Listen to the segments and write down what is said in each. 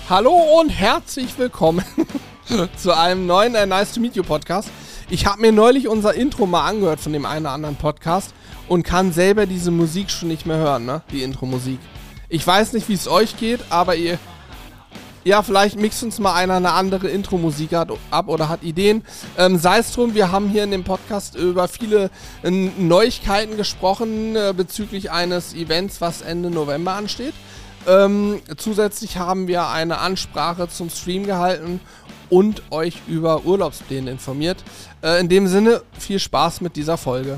Hallo und herzlich willkommen zu einem neuen Nice to Meet You Podcast. Ich habe mir neulich unser Intro mal angehört von dem einen oder anderen Podcast und kann selber diese Musik schon nicht mehr hören, ne? Die Intro-Musik. Ich weiß nicht, wie es euch geht, aber vielleicht mixt uns mal einer eine andere Intro-Musik ab oder hat Ideen. Sei es drum, wir haben hier in dem Podcast über viele Neuigkeiten gesprochen bezüglich eines Events, was Ende November ansteht. Zusätzlich haben wir eine Ansprache zum Stream gehalten und euch über Urlaubspläne informiert. In dem Sinne, viel Spaß mit dieser Folge.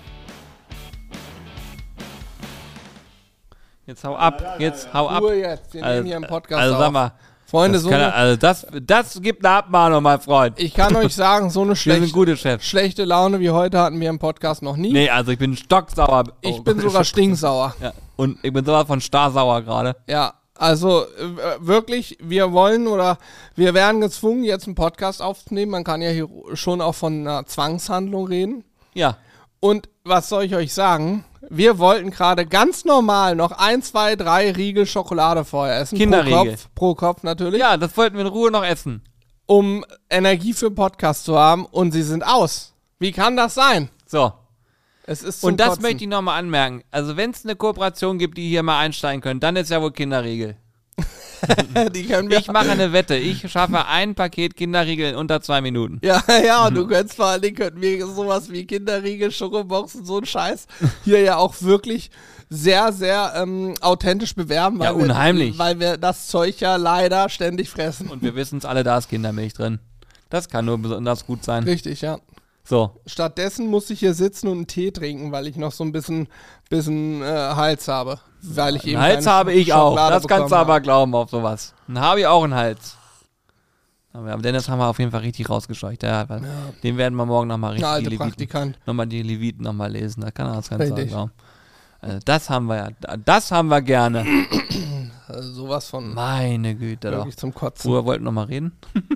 Jetzt hau ab, Ruhe jetzt, wir nehmen hier im Podcast also sag mal, Freunde, das gibt eine Abmahnung, mein Freund. Ich kann euch sagen, so eine Wir sind gute Chefs. schlechte Laune wie heute hatten wir im Podcast noch nie. Nee, also ich bin stocksauer. Ich bin sogar stinksauer. Ja, und ich bin sowas von starsauer gerade. Ja, also wirklich, wir werden gezwungen, jetzt einen Podcast aufzunehmen. Man kann ja hier schon auch von einer Zwangshandlung reden. Ja. Und was soll ich euch sagen? Wir wollten gerade ganz normal noch 1, 2, 3 Riegel Schokolade vorher essen. Kinderriegel. Pro Kopf natürlich. Ja, das wollten wir in Ruhe noch essen. Um Energie für den Podcast zu haben und sie sind aus. Wie kann das sein? So. Es ist zum Und das Kotzen. möchte ich nochmal anmerken. Also wenn es eine Kooperation gibt, die hier mal einsteigen können, dann ist ja wohl Kinderriegel. Die können wir. Ich mache eine Wette. Ich schaffe ein Paket Kinderriegel in unter 2 Minuten. Ja, und du könntest vor allen Dingen, könnten wir sowas wie Kinderriegel, Schokoboxen, so ein Scheiß hier ja auch wirklich sehr, sehr authentisch bewerben. Ja, unheimlich. Weil wir das Zeug ja leider ständig fressen. Und wir wissen es alle, da ist Kindermilch drin. Das kann nur besonders gut sein. Richtig, ja. So. Stattdessen muss ich hier sitzen und einen Tee trinken, weil ich noch so ein bisschen Hals habe. Weil ich eben Einen Hals keine habe ich auch. Schokolade Das kannst du bekommen aber habe. glauben auf sowas. Dann habe ich auch einen Hals. Aber Dennis haben wir auf jeden Fall richtig rausgescheucht. Den werden wir morgen nochmal Der richtig alte Praktikant. nochmal die Leviten nochmal lesen. Da kann er das ganz Richtig. glauben. Also das haben wir ja. Das haben wir gerne. Also sowas von Meine Güte doch. wirklich zum Kotzen. Worüber wollten wir nochmal reden?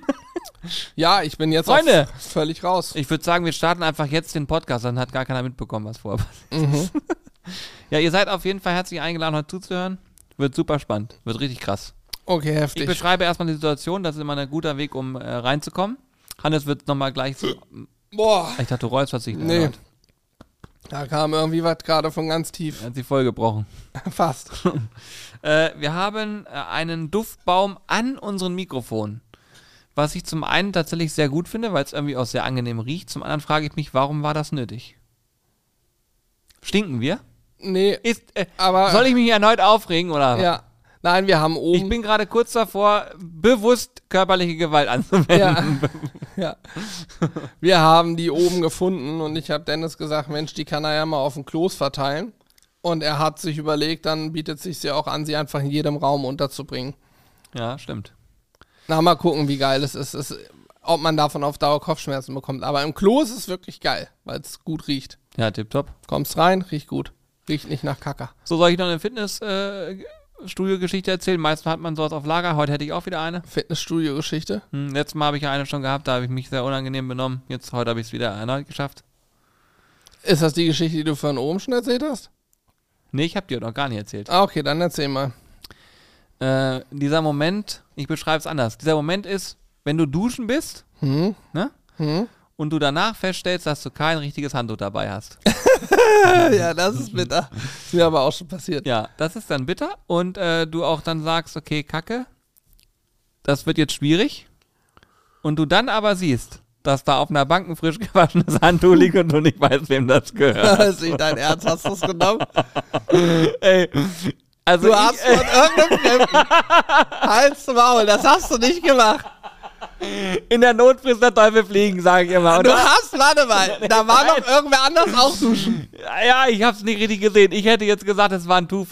Ja, ich bin jetzt Freunde! auch völlig raus. Ich würde sagen, wir starten einfach jetzt den Podcast. Dann hat gar keiner mitbekommen, was vorher passiert ist. Ja, ihr seid auf jeden Fall herzlich eingeladen, heute zuzuhören. Wird super spannend. Wird richtig krass. Okay, Ich heftig. beschreibe erstmal die Situation, das ist immer ein guter Weg, um reinzukommen. Hannes wird nochmal gleich so. Boah, Ich dachte, du räusperst dich. nee. Da kam irgendwie was gerade von ganz tief. Er hat die Folge gebrochen. Fast. Wir haben einen Duftbaum an unseren Mikrofonen. Was ich zum einen tatsächlich sehr gut finde, weil es irgendwie auch sehr angenehm riecht. Zum anderen frage ich mich, warum war das nötig? Stinken wir? Nee, aber Soll ich mich erneut aufregen oder? ja. Nein, wir haben oben. Ich bin gerade kurz davor, bewusst körperliche Gewalt anzuwenden. Ja. Wir haben die oben gefunden und ich habe Dennis gesagt, Mensch, die kann er ja mal auf dem Kloß verteilen. Und er hat sich überlegt, dann bietet es sich ja auch an, sie einfach in jedem Raum unterzubringen. Ja, stimmt. Na, mal gucken, wie geil es ist. Ob man davon auf Dauer Kopfschmerzen bekommt. Aber im Klo ist es wirklich geil, weil es gut riecht. Ja, tipptopp. Kommst rein, riecht gut. Riecht nicht nach Kacke. So, soll ich noch eine Fitnessstudio-Geschichte erzählen? Meistens hat man sowas auf Lager. Heute hätte ich auch wieder eine. Fitnessstudio-Geschichte. Letztes Mal habe ich ja eine schon gehabt, da habe ich mich sehr unangenehm benommen. Heute habe ich es wieder erneut geschafft. Ist das die Geschichte, die du von oben schon erzählt hast? Nee, ich habe dir noch gar nicht erzählt. Ah, okay, dann erzähl mal. Dieser Moment, ich beschreibe es anders. Dieser Moment ist, wenn du duschen bist, ne? Und du danach feststellst, dass du kein richtiges Handtuch dabei hast. Ja, das ist bitter. Ist mir aber auch schon passiert. Ja, das ist dann bitter. Und du auch dann sagst, okay, Kacke, das wird jetzt schwierig. Und du dann aber siehst, dass da auf einer Bank ein frisch gewaschenes Handtuch liegt und du nicht weißt, wem das gehört. Das ist nicht dein Ernst, hast du es genommen? Ey, also Du hast von irgendeinem Fremden Hals zum Maul, das hast du nicht gemacht. in der Not frisst der Teufel fliegen, sage ich immer. Und Warte mal, da war noch irgendwer anders auch duschen. ja, ich hab's nicht richtig gesehen. Ich hätte jetzt gesagt, es war ein Tuch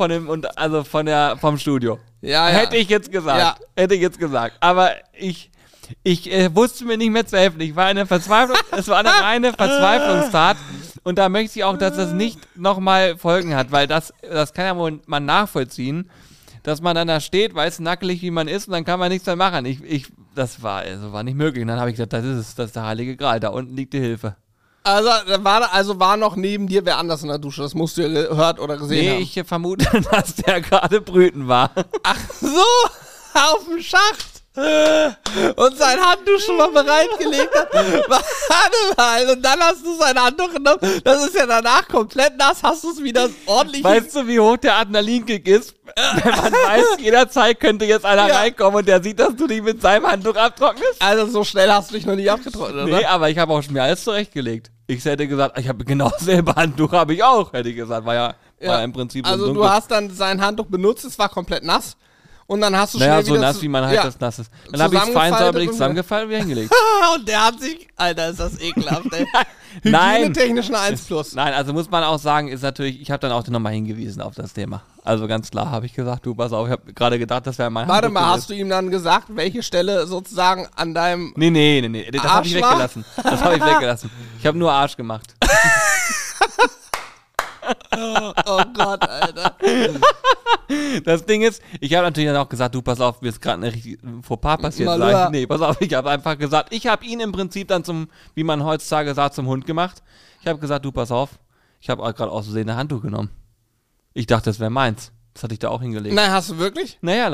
vom Studio. Ja. Hätte ich jetzt gesagt. Ja. Hätte ich jetzt gesagt. Aber ich wusste mir nicht mehr zu helfen. Ich war eine Verzweiflung. Es war eine reine Verzweiflungstat. Und da möchte ich auch, dass das nicht nochmal Folgen hat, weil das kann ja wohl man nachvollziehen, dass man dann da steht, weiß nackelig, wie man ist, und dann kann man nichts mehr machen. Das war nicht möglich. Und dann habe ich gesagt, das ist der heilige Gral. Da unten liegt die Hilfe. Also war noch neben dir wer anders in der Dusche. Das musst du ja gehört oder gesehen haben. Nee, ich vermute, dass der gerade brüten war. Ach so. auf dem Schacht und sein Handtuch schon mal bereitgelegt hat. Warte mal, und dann hast du sein Handtuch genommen, das ist ja danach komplett nass, hast du es wieder ordentlich... Weißt du, wie hoch der Adrenalinkick ist? Wenn man weiß, jederzeit könnte jetzt einer reinkommen und der sieht, dass du dich mit seinem Handtuch abtrocknest? Also so schnell hast du dich noch nicht abgetrocknet, oder? Nee, aber ich habe auch schon mir alles zurechtgelegt. Ich hätte gesagt, ich habe genau dasselbe Handtuch, habe ich auch, hätte ich gesagt. War ja im Prinzip also so du hast dann sein Handtuch benutzt, es war komplett nass. Und dann hast du naja, schnell so wieder nass, wie man halt das nass ist. Dann habe ich es fein säuberlich zusammengefaltet und wieder hingelegt. Und der hat sich... Alter, ist das ekelhaft, ey. Nein. Hygienetechnischen 1+. Nein, also muss man auch sagen, ist natürlich, ich habe dann auch nochmal hingewiesen auf das Thema. Also ganz klar habe ich gesagt, du, pass auf, ich habe gerade gedacht, das wäre mein Warte Handtuch mal, gewesen. hast du ihm dann gesagt, welche Stelle sozusagen an deinem... Nee, das habe ich Arsch war? weggelassen. Das habe ich weggelassen. Ich habe nur Arsch gemacht. Oh Gott, Alter. Das Ding ist, ich habe natürlich dann auch gesagt, du, pass auf, mir ist gerade ein richtig Fauxpas passiert. Malheur. Sag ich, nee, pass auf, ich habe einfach gesagt, ich habe ihn im Prinzip dann zum, wie man heutzutage sagt, zum Hund gemacht. Ich habe gesagt, du, pass auf, ich habe gerade aus Versehen ein Handtuch genommen. Ich dachte, das wäre meins. Das hatte ich da auch hingelegt. Nein, hast du wirklich? Naja,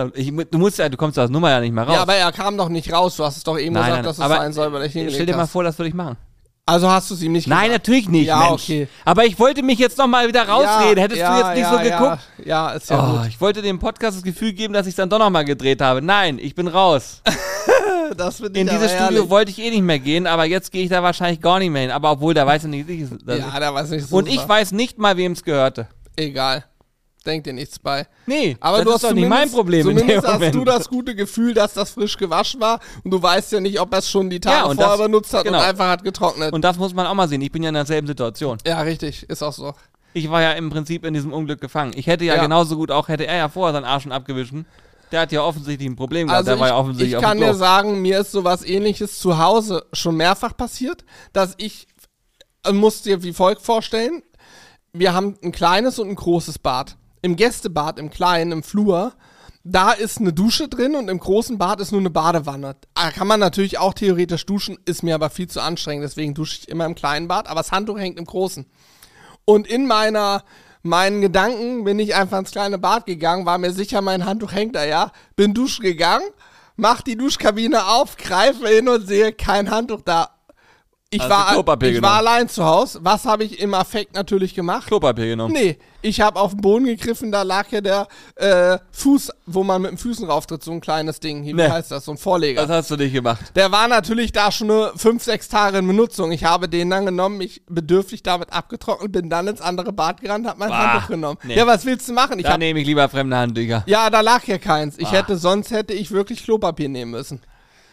du kommst aus der Nummer ja nicht mehr raus. Ja, aber er kam doch nicht raus. Du hast es doch eben gesagt, dass es aber sein soll, weil ich hingelegt stell dir mal hast. vor, das würde ich machen. Also hast du es ihm nicht Nein, gesagt? natürlich nicht, Ja, Mensch. okay. Aber ich wollte mich jetzt nochmal wieder rausreden. Hättest du jetzt nicht so geguckt? Ja, ist ja gut. Ich wollte dem Podcast das Gefühl geben, dass ich es dann doch nochmal gedreht habe. Nein, ich bin raus. Das finde ich In aber dieses Studio herrlich. wollte ich eh nicht mehr gehen, aber jetzt gehe ich da wahrscheinlich gar nicht mehr hin. Aber obwohl, da weiß er nicht, Ja, der weiß nicht so. und ich weiß nicht mal, wem es gehörte. Egal. Denk dir nichts bei. Nee, Aber das du ist hast doch nicht mein Problem in dem Zumindest hast Moment. du das gute Gefühl, dass das frisch gewaschen war und du weißt ja nicht, ob er es schon die Tage Ja, und vorher das- benutzt hat genau. und einfach hat getrocknet. Und das muss man auch mal sehen. Ich bin ja in derselben Situation. Ja, richtig. Ist auch so. Ich war ja im Prinzip in diesem Unglück gefangen. Ich hätte ja, Ja. genauso gut auch, hätte er ja vorher seinen Arsch schon abgewischen. Der hat ja offensichtlich ein Problem gehabt. Also Der war ja offensichtlich ich auf kann dem Klo. dir sagen, mir ist sowas ähnliches zu Hause schon mehrfach passiert, dass ich, musst dir wie folgt vorstellen, wir haben ein kleines und ein großes Bad. Im Gästebad, im kleinen, im Flur, da ist eine Dusche drin und im großen Bad ist nur eine Badewanne. Da kann man natürlich auch theoretisch duschen, ist mir aber viel zu anstrengend, deswegen dusche ich immer im kleinen Bad, aber das Handtuch hängt im großen. Und in meinen Gedanken bin ich einfach ins kleine Bad gegangen, war mir sicher, mein Handtuch hängt da, ja. Bin duschen gegangen, mach die Duschkabine auf, greife hin und sehe kein Handtuch da. Ich Also Klopapier war genommen. allein zu Hause. Was habe ich im Affekt natürlich gemacht? Klopapier genommen. Nee, ich habe auf den Boden gegriffen, da lag ja der Fuß, wo man mit den Füßen rauftritt, so ein kleines Ding. Wie Nee. heißt das? So ein Vorleger. Was hast du nicht gemacht? Der war natürlich da schon nur 5-6 Tage in Benutzung. Ich habe den dann genommen, mich bedürftig damit abgetrocknet, bin dann ins andere Bad gerannt, hab mein Bah, Handtuch genommen. nee. Ja, was willst du machen? Da nehme ich lieber fremde Handtücher. Ja, da lag ja keins. Sonst hätte ich wirklich Klopapier nehmen müssen.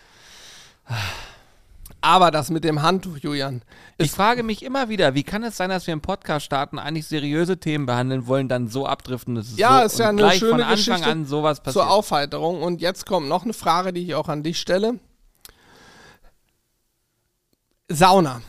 Aber das mit dem Handtuch, Julian, Ich frage mich immer wieder, wie kann es sein, dass wir im Podcast starten, eigentlich seriöse Themen behandeln wollen, dann so abdriften, dass es Ja, so ist ja und eine gleich schöne von Anfang Geschichte an sowas passiert. zur Aufheiterung. Und jetzt kommt noch eine Frage, die ich auch an dich stelle. Sauna.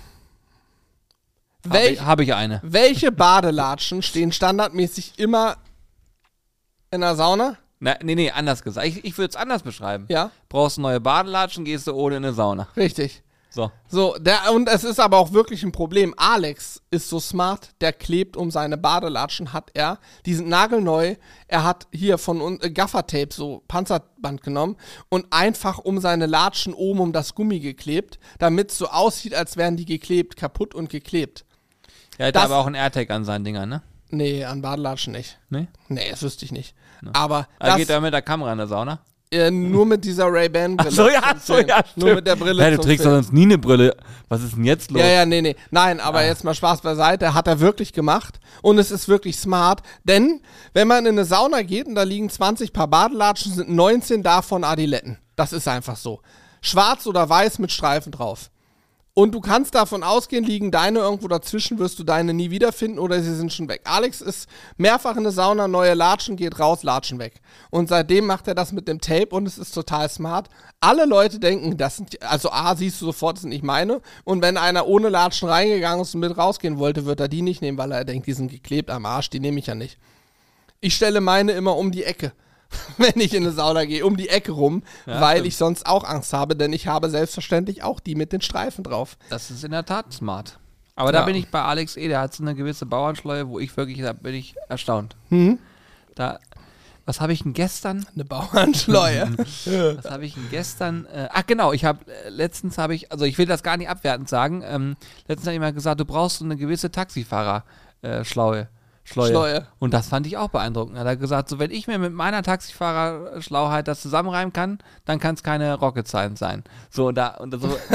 Habe ich eine. Welche Badelatschen stehen standardmäßig immer in der Sauna? Nee, anders gesagt. Ich würde es anders beschreiben. Ja, Brauchst neue Badelatschen, gehst du ohne in eine Sauna. richtig. So. So, und es ist aber auch wirklich ein Problem. Alex ist so smart, der klebt um seine Badelatschen, die sind nagelneu. Er hat hier von uns Gaffertape, so Panzerband genommen und einfach um seine Latschen oben um das Gummi geklebt, damit es so aussieht, als wären die geklebt, kaputt und geklebt. Er hat Das- aber auch einen AirTag an seinen Dingern, ne? Nee, an Badelatschen nicht. Nee? Nee, das wüsste ich nicht. Aber Er geht da mit der Kamera in der Sauna? nur mit dieser Ray-Ban-Brille. Ach so, ja, Nur mit der Brille. Ja, du zum trägst Film. doch sonst nie eine Brille. Was ist denn jetzt los? Ja, nee. Nein, aber jetzt mal Spaß beiseite. Hat er wirklich gemacht. Und es ist wirklich smart. Denn, wenn man in eine Sauna geht und da liegen 20 Paar Badelatschen, sind 19 davon Adiletten. Das ist einfach so. Schwarz oder weiß mit Streifen drauf. Und du kannst davon ausgehen, liegen deine irgendwo dazwischen, wirst du deine nie wiederfinden oder sie sind schon weg. Alex ist mehrfach in der Sauna, neue Latschen, geht raus, Latschen weg. Und seitdem macht er das mit dem Tape und es ist total smart. Alle Leute denken, das sind, also A, siehst du sofort, das sind nicht meine. Und wenn einer ohne Latschen reingegangen ist und mit rausgehen wollte, wird er die nicht nehmen, weil er denkt, die sind geklebt am Arsch, die nehme ich ja nicht. Ich stelle meine immer um die Ecke, wenn ich in eine Sauna gehe, um die Ecke rum, Ja, weil stimmt. ich sonst auch Angst habe, denn ich habe selbstverständlich auch die mit den Streifen drauf. Das ist in der Tat smart. Aber da Ja. bin ich bei Alex der hat so eine gewisse Bauernschleue, wo ich wirklich, da bin ich erstaunt. Mhm. Da, Was habe ich denn gestern? Eine Bauernschleue. Was habe ich denn gestern? Ach genau, ich will das gar nicht abwertend sagen. Letztens habe ich mal gesagt, du brauchst so eine gewisse Taxifahrer-Schleue. Und das fand ich auch beeindruckend. Hat er gesagt, so wenn ich mir mit meiner Taxifahrer-Schlauheit das zusammenreimen kann, dann kann es keine Rocket Science sein. So, dann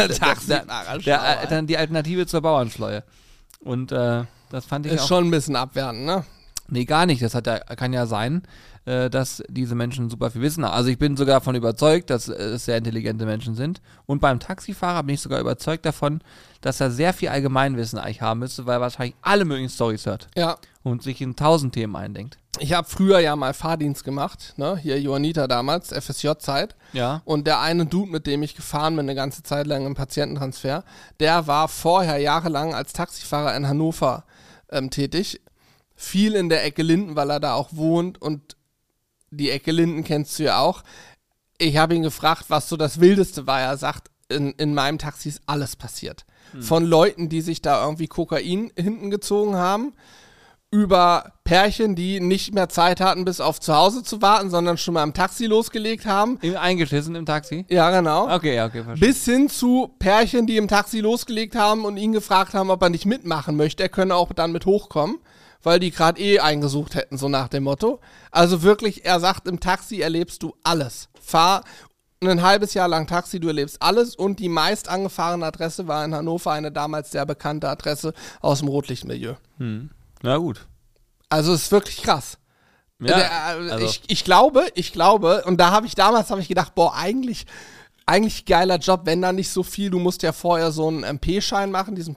die Alternative zur Bauernschleue. Und das fand ich Ist auch. schon ein bisschen abwertend, ne? Nee, gar nicht. Kann ja sein, dass diese Menschen super viel wissen. Also ich bin sogar davon überzeugt, dass es sehr intelligente Menschen sind. Und beim Taxifahrer bin ich sogar überzeugt davon, dass er sehr viel Allgemeinwissen eigentlich haben müsste, weil er wahrscheinlich alle möglichen Storys hört. Ja. Und sich in 1000 Themen eindenkt. Ich habe früher ja mal Fahrdienst gemacht, ne? Hier Johanniter damals, FSJ-Zeit. Ja. Und der eine Dude, mit dem ich gefahren bin, eine ganze Zeit lang im Patiententransfer, der war vorher jahrelang als Taxifahrer in Hannover tätig. Viel in der Ecke Linden, weil er da auch wohnt, und die Ecke Linden kennst du ja auch. Ich habe ihn gefragt, was so das Wildeste war. Er sagt, in meinem Taxi ist alles passiert. Von Leuten, die sich da irgendwie Kokain hinten gezogen haben, über Pärchen, die nicht mehr Zeit hatten, bis auf zu Hause zu warten, sondern schon mal im Taxi losgelegt haben. Eingeschissen im Taxi? Ja, genau. Okay, verstehe. Bis hin zu Pärchen, die im Taxi losgelegt haben und ihn gefragt haben, ob er nicht mitmachen möchte. Er könne auch dann mit hochkommen, weil die gerade eingesucht hätten, so nach dem Motto. Also wirklich, er sagt, im Taxi erlebst du alles. Fahr ein halbes Jahr lang Taxi, du erlebst alles, und die meist angefahrene Adresse war in Hannover eine damals sehr bekannte Adresse aus dem Rotlichtmilieu. Na gut. Also es ist wirklich krass. Ja, Ich glaube, und damals habe ich gedacht, boah, eigentlich geiler Job, wenn da nicht so viel, du musst ja vorher so einen MP-Schein machen, diesen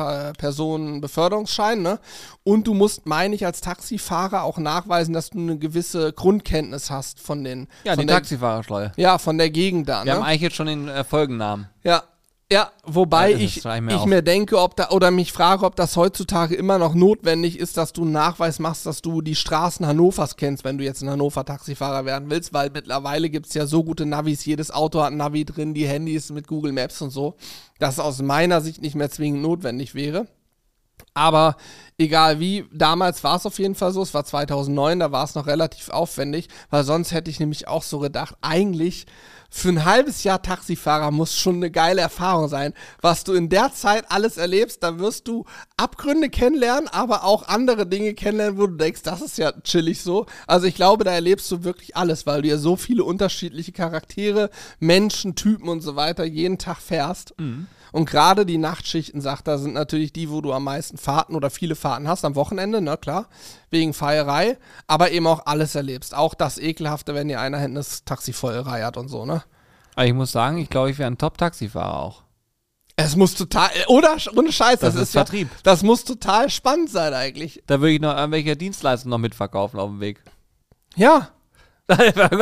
Personenbeförderungsschein, ne? Und du musst, meine ich, als Taxifahrer auch nachweisen, dass du eine gewisse Grundkenntnis hast von den... Ja, die Taxifahrerschleue. Ja, von der Gegend da, ne? Wir haben eigentlich jetzt schon den Folgennamen. Ja, wobei Ja, ich mir denke, oder mich frage, ob das heutzutage immer noch notwendig ist, dass du einen Nachweis machst, dass du die Straßen Hannovers kennst, wenn du jetzt ein Hannover Taxifahrer werden willst, weil mittlerweile gibt es ja so gute Navis, jedes Auto hat ein Navi drin, die Handys mit Google Maps und so, dass es aus meiner Sicht nicht mehr zwingend notwendig wäre. Aber egal wie, damals war es auf jeden Fall so, es war 2009, da war es noch relativ aufwendig, weil sonst hätte ich nämlich auch so gedacht, eigentlich für ein halbes Jahr Taxifahrer muss schon eine geile Erfahrung sein. Was du in der Zeit alles erlebst, da wirst du Abgründe kennenlernen, aber auch andere Dinge kennenlernen, wo du denkst, das ist ja chillig so. Also ich glaube, da erlebst du wirklich alles, weil du ja so viele unterschiedliche Charaktere, Menschen, Typen und so weiter jeden Tag fährst. Und gerade die Nachtschichten, sagt er, sind natürlich die, wo du am meisten Fahrten oder viele Fahrten hast, am Wochenende, ne, klar, wegen Feierei, aber eben auch alles erlebst. Auch das Ekelhafte, wenn dir einer hinten das Taxi voll reiert und so, ne? Aber ich muss sagen, ich glaube, ich wäre ein Top-Taxifahrer auch. Es muss total, oder ohne Scheiß, Das ist Vertrieb. Ja, das muss total spannend sein eigentlich. Da würde ich noch irgendwelche Dienstleistungen noch mitverkaufen auf dem Weg. Ja. Na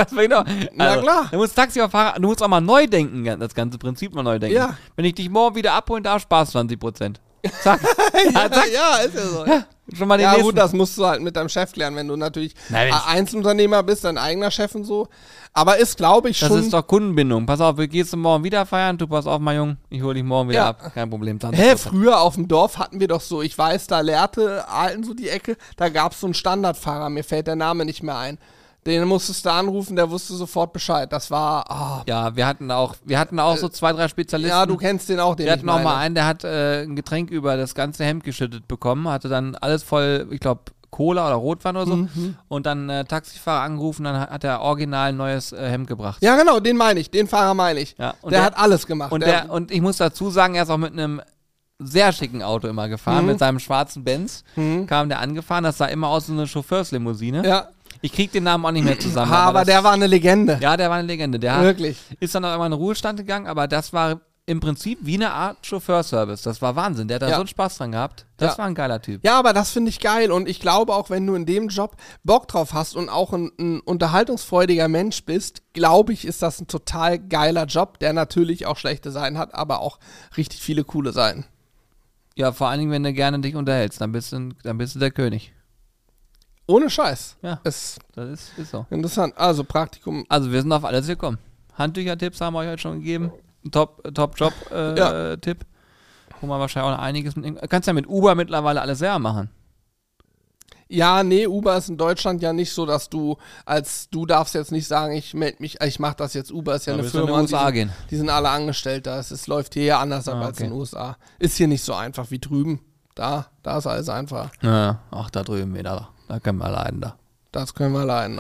klar. Du musst Taxifahrer, du musst auch mal neu denken, das ganze Prinzip mal neu denken. Ja. Wenn ich dich morgen wieder abholen darf, sparst 20%. Zack. Ja, ist ja so. Ja, schon mal den Ja nächsten. gut, das musst du halt mit deinem Chef klären, wenn du natürlich Nein, Einzelunternehmer bist, dein eigener Chef und so. Aber ist, glaube ich, das schon... ist doch Kundenbindung. Pass auf, wir gehst du morgen wieder feiern? Du pass auf, mein Junge, ich hole dich morgen wieder Ja. ab. Kein Problem. 20%. Früher auf dem Dorf hatten wir doch so, ich weiß, da Lehrte, Alten so die Ecke, da gab es so einen Standardfahrer, mir fällt der Name nicht mehr ein. Den musstest du anrufen, der wusste sofort Bescheid. Das war, Ja, wir hatten auch so 2, 3 Spezialisten. Ja, du kennst den auch, den Wir hatten ich noch mal meine. einen, der hat ein Getränk über das ganze Hemd geschüttet bekommen, hatte dann alles voll, ich glaube, Cola oder Rotwein oder so, und dann Taxifahrer angerufen, dann hat er original ein neues Hemd gebracht. Ja, genau, den meine ich, den Fahrer meine ich. Ja, und der hat alles gemacht. Und ich muss dazu sagen, er ist auch mit einem sehr schicken Auto immer gefahren, mit seinem schwarzen Benz kam der angefahren, das sah immer aus wie eine Chauffeurslimousine. Ja. Ich krieg den Namen auch nicht mehr zusammen. Aber der war eine Legende. Ja, der war eine Legende. Der Wirklich. ist dann auch irgendwann in den Ruhestand gegangen, aber das war im Prinzip wie eine Art Chauffeurservice. Das war Wahnsinn. Der hat da so einen Spaß dran gehabt. Das war ein geiler Typ. Ja, aber das finde ich geil, und ich glaube auch, wenn du in dem Job Bock drauf hast und auch ein unterhaltungsfreudiger Mensch bist, glaube ich, ist das ein total geiler Job, der natürlich auch schlechte Seiten hat, aber auch richtig viele coole Seiten. Ja, vor allen Dingen, wenn du gerne dich unterhältst, dann bist du der König. Ohne Scheiß. Ja, das ist so. Interessant. Also Praktikum. Also wir sind auf alles gekommen. Handtücher-Tipps haben wir euch heute schon gegeben. Ein Top-Job-Tipp. Wo man wahrscheinlich auch noch einiges mit... Kannst ja mit Uber mittlerweile alles selber machen. Ja, nee, Uber ist in Deutschland ja nicht so, dass du darfst jetzt nicht sagen, ich mach das jetzt. Uber ist ja eine Firma, in die USA gehen. Die sind alle angestellt da. Es läuft hier ja anders ab als in den USA. Ist hier nicht so einfach wie drüben. Da ist alles einfach. Ja, ach, da drüben wieder. Da können wir leiden da. Das können wir leiden.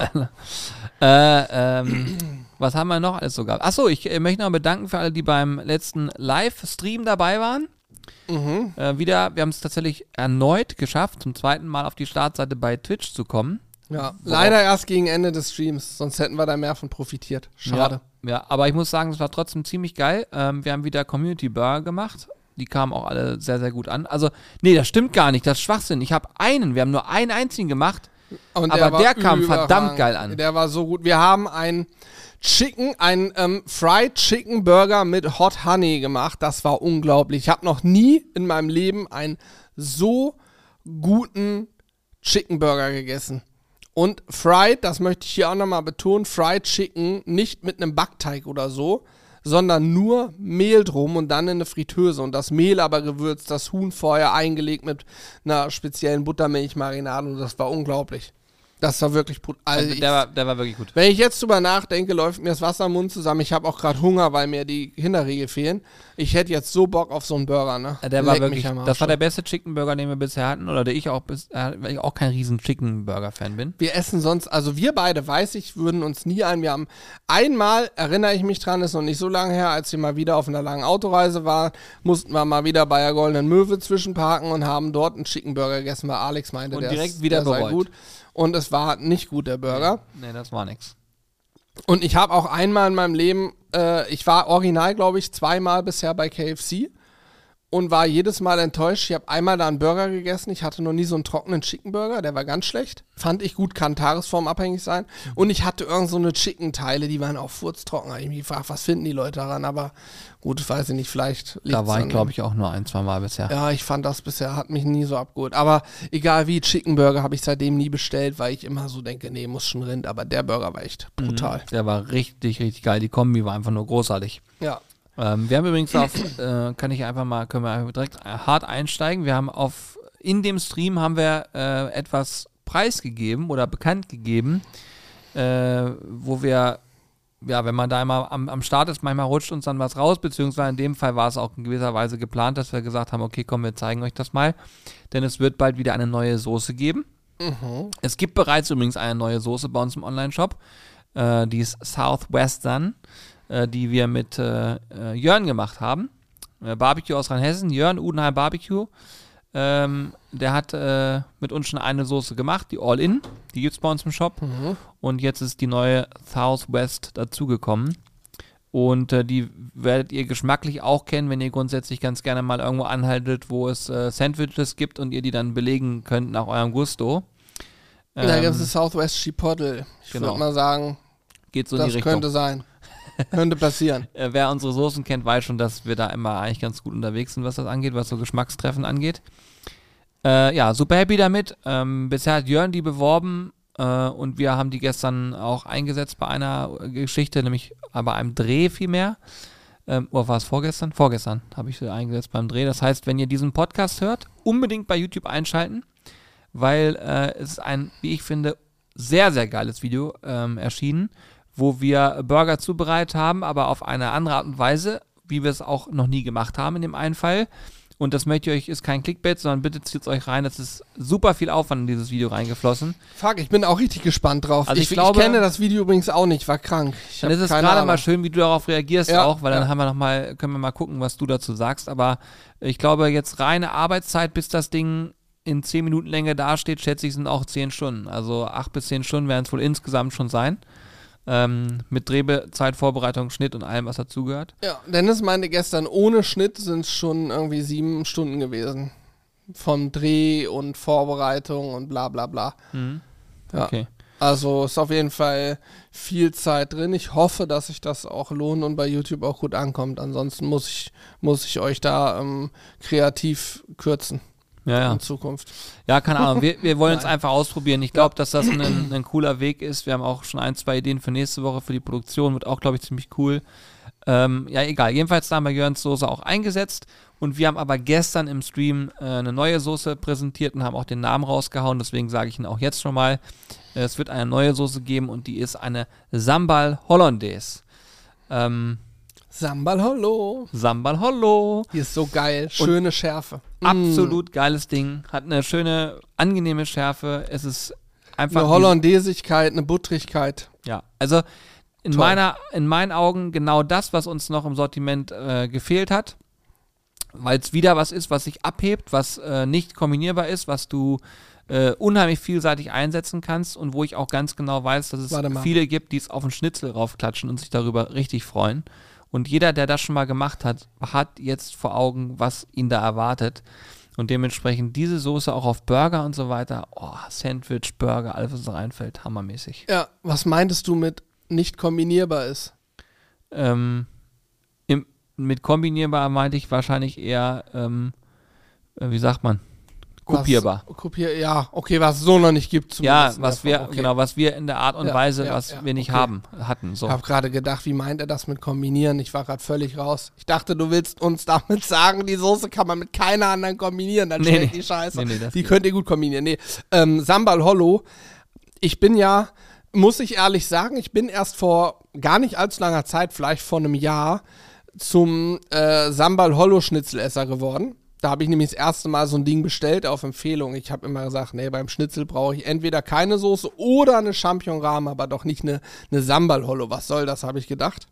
Was haben wir noch alles so gehabt? Achso, ich möchte noch bedanken für alle, die beim letzten Livestream dabei waren. Wir haben es tatsächlich erneut geschafft, zum zweiten Mal auf die Startseite bei Twitch zu kommen. Ja, leider erst gegen Ende des Streams, sonst hätten wir da mehr von profitiert. Schade. Ja, aber ich muss sagen, es war trotzdem ziemlich geil. Wir haben wieder Community Burger gemacht. Die kamen auch alle sehr, sehr gut an. Also, nee, das stimmt gar nicht, das ist Schwachsinn. Wir haben nur einen einzigen gemacht, aber der kam verdammt geil an. Der war so gut. Wir haben einen Fried Chicken Burger mit Hot Honey gemacht. Das war unglaublich. Ich habe noch nie in meinem Leben einen so guten Chicken Burger gegessen. Und Fried, das möchte ich hier auch nochmal betonen, Fried Chicken nicht mit einem Backteig oder so, sondern nur Mehl drum und dann in eine Fritteuse. Und das Mehl aber gewürzt, das Huhn vorher eingelegt mit einer speziellen Buttermilchmarinade. Und das war unglaublich. Das war wirklich also der war wirklich gut. Wenn ich jetzt drüber nachdenke, läuft mir das Wasser im Mund zusammen. Ich habe auch gerade Hunger, weil mir die Hinterriegel fehlen. Ich hätte jetzt so Bock auf so einen Burger, ne? Der war wirklich, das war der beste Chicken Burger, den wir bisher hatten. Oder weil ich auch kein riesen Chicken Burger Fan bin. Wir essen sonst, also wir beide, weiß ich, würden uns nie wir haben einmal, erinnere ich mich dran, ist noch nicht so lange her, als wir mal wieder auf einer langen Autoreise waren, mussten wir mal wieder bei der Goldenen Möwe zwischenparken und haben dort einen Chicken Burger gegessen, weil Alex meinte, und der direkt wieder sei gut. Und es war nicht gut, der Burger. Nee, das war nix. Und ich habe auch einmal in meinem Leben, ich war original, glaube ich, 2-mal bisher bei KFC und war jedes Mal enttäuscht. Ich habe einmal da einen Burger gegessen. Ich hatte noch nie so einen trockenen Chicken Burger, der war ganz schlecht. Fand ich gut, kann tagesformabhängig sein. Und ich hatte irgend so eine Chicken-Teile, die waren auch furztrocken. Ich habe mich gefragt, was finden die Leute daran? Aber gut, weiß ich nicht, vielleicht liegt's da war ich, glaube ich, auch nur 1-2 Mal bisher. Ja, ich fand das bisher, hat mich nie so abgeholt. Aber egal wie, Chicken Burger habe ich seitdem nie bestellt, weil ich immer so denke, nee, muss schon Rind. Aber der Burger war echt brutal. Der war richtig, richtig geil. Die Kombi war einfach nur großartig. Ja. Wir haben übrigens können wir direkt hart einsteigen. Wir haben in dem Stream haben wir etwas preisgegeben oder bekannt gegeben, wo wir, ja, wenn man da immer am Start ist, manchmal rutscht uns dann was raus, beziehungsweise in dem Fall war es auch in gewisser Weise geplant, dass wir gesagt haben, okay, komm, wir zeigen euch das mal, denn es wird bald wieder eine neue Soße geben. Es gibt bereits übrigens eine neue Soße bei uns im Online-Shop, die ist Southwestern, die wir mit Jörn gemacht haben. Barbecue aus Rheinhessen, Jörn Udenheim Barbecue. Der hat mit uns schon eine Soße gemacht, die All-In. Die gibt es bei uns im Shop. Und jetzt ist die neue Southwest dazugekommen. Und die werdet ihr geschmacklich auch kennen, wenn ihr grundsätzlich ganz gerne mal irgendwo anhaltet, wo es Sandwiches gibt und ihr die dann belegen könnt nach eurem Gusto. Da gibt es Southwest Chipotle. Ich würde mal sagen, geht so in die Richtung. Das könnte sein. Könnte passieren. Wer unsere Soßen kennt, weiß schon, dass wir da immer eigentlich ganz gut unterwegs sind, was das angeht, was so Geschmackstreffen angeht. Ja, super happy damit. Bisher hat Jörn die beworben und wir haben die gestern auch eingesetzt bei einer Geschichte, nämlich bei einem Dreh vielmehr. Oder war es vorgestern? Vorgestern habe ich sie eingesetzt beim Dreh. Das heißt, wenn ihr diesen Podcast hört, unbedingt bei YouTube einschalten, weil es ist ein, wie ich finde, sehr, sehr geiles Video erschienen, wo wir Burger zubereitet haben, aber auf eine andere Art und Weise, wie wir es auch noch nie gemacht haben in dem einen Fall. Und das möchte ich euch, ist kein Clickbait, sondern bitte zieht es euch rein. Es ist super viel Aufwand in dieses Video reingeflossen. Fuck, ich bin auch richtig gespannt drauf. Also ich kenne das Video übrigens auch nicht, war krank. Dann ist es gerade mal schön, wie du darauf reagierst auch, weil dann können wir mal gucken, was du dazu sagst. Aber ich glaube, jetzt reine Arbeitszeit, bis das Ding in 10 Minuten Länge dasteht, schätze ich, sind auch 10 Stunden. Also 8 bis 10 Stunden werden es wohl insgesamt schon sein. Mit Drehzeit, Vorbereitung, Schnitt und allem, was dazugehört. Ja, Dennis meinte gestern, ohne Schnitt sind es schon irgendwie 7 Stunden gewesen. Vom Dreh und Vorbereitung und bla bla bla. Ja. Okay. Also ist auf jeden Fall viel Zeit drin. Ich hoffe, dass sich das auch lohnt und bei YouTube auch gut ankommt. Ansonsten muss ich euch da kreativ kürzen. Ja. In Zukunft. Ja, keine Ahnung. Wir wollen es einfach ausprobieren. Ich glaube, dass das ein cooler Weg ist. Wir haben auch schon 1, 2 Ideen für nächste Woche für die Produktion. Wird auch, glaube ich, ziemlich cool. Ja, egal. Jedenfalls da haben wir Jörns Soße auch eingesetzt und wir haben aber gestern im Stream eine neue Soße präsentiert und haben auch den Namen rausgehauen, deswegen sage ich ihn auch jetzt schon mal. Es wird eine neue Soße geben und die ist eine Sambal Hollandaise. Sambal Hollow. Sambal Hollow. Die ist so geil. Schöne Schärfe. Absolut geiles Ding. Hat eine schöne, angenehme Schärfe. Es ist einfach eine Hollandaisigkeit, eine Buttrigkeit. Ja, also in meinen Augen genau das, was uns noch im Sortiment gefehlt hat, weil es wieder was ist, was sich abhebt, was nicht kombinierbar ist, was du unheimlich vielseitig einsetzen kannst und wo ich auch ganz genau weiß, dass es viele gibt, die es auf den Schnitzel raufklatschen und sich darüber richtig freuen. Und jeder, der das schon mal gemacht hat, hat jetzt vor Augen, was ihn da erwartet. Und dementsprechend diese Soße auch auf Burger und so weiter, Sandwich, Burger, alles was uns reinfällt, hammermäßig. Ja, was meintest du mit nicht kombinierbar ist? Mit kombinierbar meinte ich wahrscheinlich eher, wie sagt man? Kopierbar. Ja, okay, was es so noch nicht gibt. Ja, was wir in der Art und Weise, wir nicht hatten. So. Ich habe gerade gedacht, wie meint er das mit kombinieren? Ich war gerade völlig raus. Ich dachte, du willst uns damit sagen, die Soße kann man mit keiner anderen kombinieren, dann schmeckt die Scheiße. Die könnt ihr gut kombinieren. Nee, Sambal Hollow, ich bin ja, muss ich ehrlich sagen, ich bin erst vor gar nicht allzu langer Zeit, vielleicht vor einem Jahr, zum Sambal Hollow Schnitzelesser geworden. Da habe ich nämlich das erste Mal so ein Ding bestellt auf Empfehlung. Ich habe immer gesagt, nee, beim Schnitzel brauche ich entweder keine Soße oder eine Champignon-Rahm, aber doch nicht eine Sambal Hollow. Was soll das, habe ich gedacht.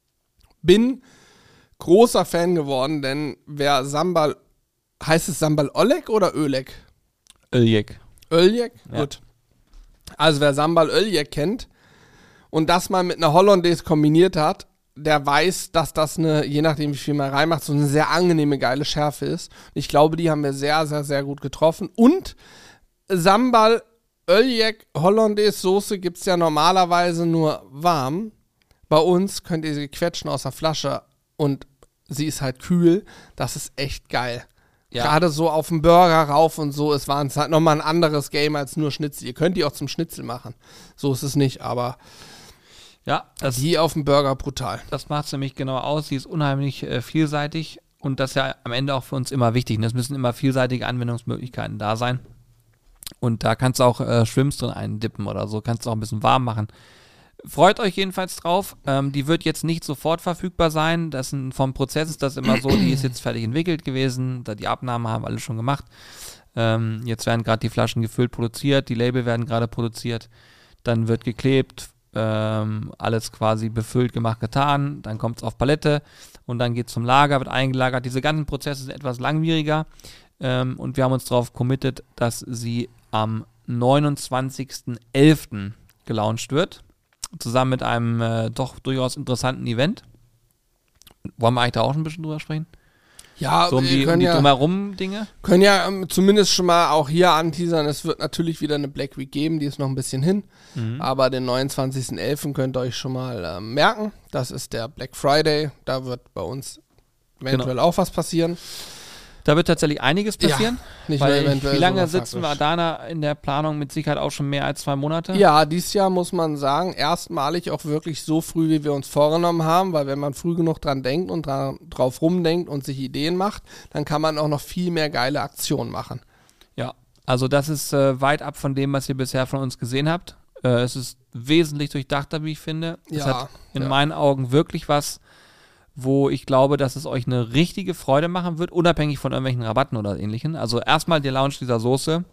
Bin großer Fan geworden, denn wer Sambal, heißt es Sambal Oleg oder Öleg? Öljek. Öljek? Ja. Gut. Also wer Sambal Öljek kennt und das mal mit einer Hollandaise kombiniert hat, der weiß, dass das je nachdem wie viel man reinmacht, so eine sehr angenehme, geile Schärfe ist. Ich glaube, die haben wir sehr, sehr, sehr gut getroffen. Und Sambal Öljek Hollandaise Soße gibt es ja normalerweise nur warm. Bei uns könnt ihr sie quetschen aus der Flasche und sie ist halt kühl. Das ist echt geil. Ja. Gerade so auf dem Burger rauf und so, es war halt nochmal ein anderes Game als nur Schnitzel. Ihr könnt die auch zum Schnitzel machen. So ist es nicht, aber ja, die auf dem Burger brutal. Das macht es nämlich genau aus. Sie ist unheimlich vielseitig und das ist ja am Ende auch für uns immer wichtig. Es müssen immer vielseitige Anwendungsmöglichkeiten da sein. Und da kannst du auch Shrimps drin eindippen oder so, kannst du auch ein bisschen warm machen. Freut euch jedenfalls drauf. Die wird jetzt nicht sofort verfügbar sein. Vom Prozess ist das immer so, die ist jetzt fertig entwickelt gewesen. Die Abnahmen haben alle schon gemacht. Jetzt werden gerade die Flaschen gefüllt, produziert. Die Label werden gerade produziert. Dann wird geklebt. Alles quasi befüllt, gemacht, getan, dann kommt es auf Palette und dann geht es zum Lager, wird eingelagert. Diese ganzen Prozesse sind etwas langwieriger und wir haben uns darauf committed, dass sie am 29.11. gelauncht wird, zusammen mit einem doch durchaus interessanten Event. Wollen wir eigentlich da auch schon ein bisschen drüber sprechen? Ja, so um die drumherum Dinge? Können ja zumindest schon mal auch hier anteasern, es wird natürlich wieder eine Black Week geben, die ist noch ein bisschen hin, aber den 29.11. könnt ihr euch schon mal merken, das ist der Black Friday, da wird bei uns eventuell auch was passieren. Da wird tatsächlich einiges passieren. Ja, nicht weil eventuell. Wie lange sitzen wir da in der Planung? Mit Sicherheit auch schon mehr als 2 Monate? Ja, dieses Jahr muss man sagen, erstmalig auch wirklich so früh, wie wir uns vorgenommen haben, weil wenn man früh genug dran denkt und drauf rumdenkt und sich Ideen macht, dann kann man auch noch viel mehr geile Aktionen machen. Ja, also das ist weit ab von dem, was ihr bisher von uns gesehen habt. Es ist wesentlich durchdachter, wie ich finde. Es hat in meinen Augen wirklich was, wo ich glaube, dass es euch eine richtige Freude machen wird, unabhängig von irgendwelchen Rabatten oder ähnlichen. Also erstmal der Launch dieser Soße,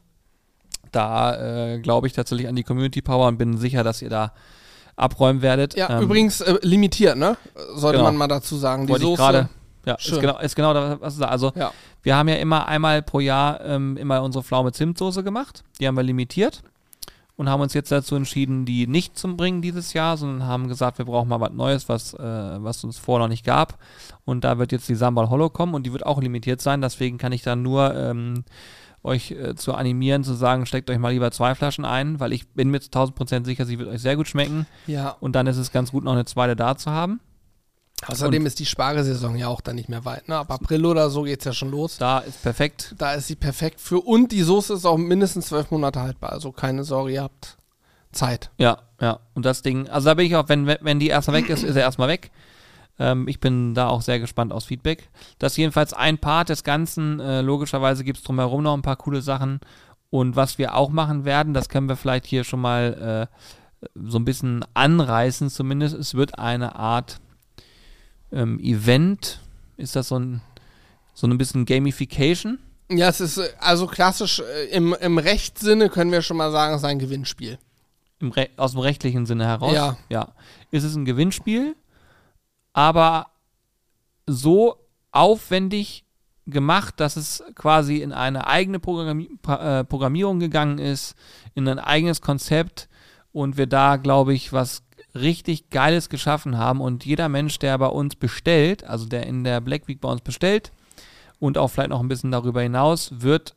da glaube ich tatsächlich an die Community Power und bin sicher, dass ihr da abräumen werdet. Ja, übrigens limitiert, ne? Sollte man mal dazu sagen. Die Soße. Ja, ist genau das, was du sagst. Also wir haben ja immer einmal pro Jahr immer unsere Pflaume-Zimtsoße gemacht. Die haben wir limitiert. Und haben uns jetzt dazu entschieden, die nicht zu bringen dieses Jahr, sondern haben gesagt, wir brauchen mal was Neues, was uns vorher noch nicht gab. Und da wird jetzt die Sambal Hollow kommen und die wird auch limitiert sein. Deswegen kann ich da nur euch zu animieren, zu sagen, steckt euch mal lieber 2 Flaschen ein, weil ich bin mir zu 1000% sicher, sie wird euch sehr gut schmecken. Ja. Und dann ist es ganz gut, noch eine zweite da zu haben. Außerdem ist die Spargelsaison ja auch dann nicht mehr weit. Ne? Ab April oder so geht es ja schon los. Da ist perfekt. Da ist sie perfekt für. Und die Soße ist auch mindestens 12 Monate haltbar. Also keine Sorge, ihr habt Zeit. Ja. Und das Ding, also da bin ich auch, wenn die erstmal weg ist, ist er erstmal weg. Ich bin da auch sehr gespannt aufs Feedback. Das ist jedenfalls ein Part des Ganzen. Logischerweise gibt es drumherum noch ein paar coole Sachen. Und was wir auch machen werden, das können wir vielleicht hier schon mal so ein bisschen anreißen zumindest. Es wird eine Art Event. Ist das so ein bisschen Gamification? Ja, es ist also klassisch, im Rechtssinne können wir schon mal sagen, es ist ein Gewinnspiel. Aus dem rechtlichen Sinne heraus? Ja. Ist es ein Gewinnspiel, aber so aufwendig gemacht, dass es quasi in eine eigene Programmierung gegangen ist, in ein eigenes Konzept und wir da, glaube ich, was richtig Geiles geschaffen haben und jeder Mensch, der bei uns bestellt, also der in der Black Week bei uns bestellt und auch vielleicht noch ein bisschen darüber hinaus, wird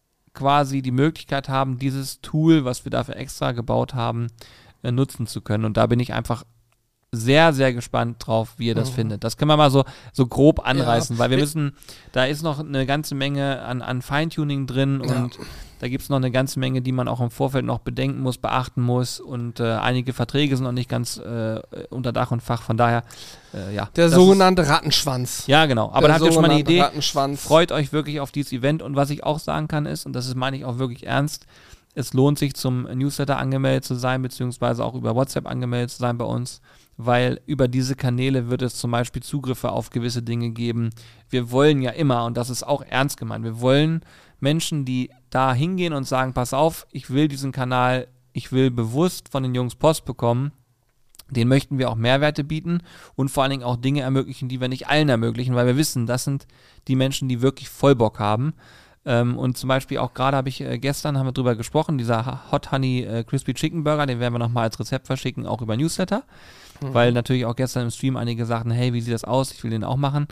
quasi die Möglichkeit haben, dieses Tool, was wir dafür extra gebaut haben, nutzen zu können. Und da bin ich einfach sehr, sehr gespannt drauf, wie ihr das findet. Das können wir mal so grob anreißen, weil wir müssen, da ist noch eine ganze Menge an Feintuning drin und da gibt es noch eine ganze Menge, die man auch im Vorfeld noch bedenken muss, beachten muss und einige Verträge sind noch nicht ganz unter Dach und Fach, von daher, Der sogenannte Rattenschwanz. Ja, genau, aber da habt ihr schon mal eine Idee. Rattenschwanz. Freut euch wirklich auf dieses Event und was ich auch sagen kann ist, und das meine ich auch wirklich ernst, es lohnt sich zum Newsletter angemeldet zu sein, beziehungsweise auch über WhatsApp angemeldet zu sein bei uns, weil über diese Kanäle wird es zum Beispiel Zugriffe auf gewisse Dinge geben. Wir wollen ja immer, und das ist auch ernst gemeint, wir wollen Menschen, die da hingehen und sagen, pass auf, ich will diesen Kanal, ich will bewusst von den Jungs Post bekommen, denen möchten wir auch Mehrwerte bieten und vor allen Dingen auch Dinge ermöglichen, die wir nicht allen ermöglichen, weil wir wissen, das sind die Menschen, die wirklich voll Bock haben. Und zum Beispiel auch gerade gestern haben wir drüber gesprochen, dieser Hot Honey Crispy Chicken Burger, den werden wir nochmal als Rezept verschicken, auch über Newsletter, weil natürlich auch gestern im Stream einige sagten, hey, wie sieht das aus, ich will den auch machen.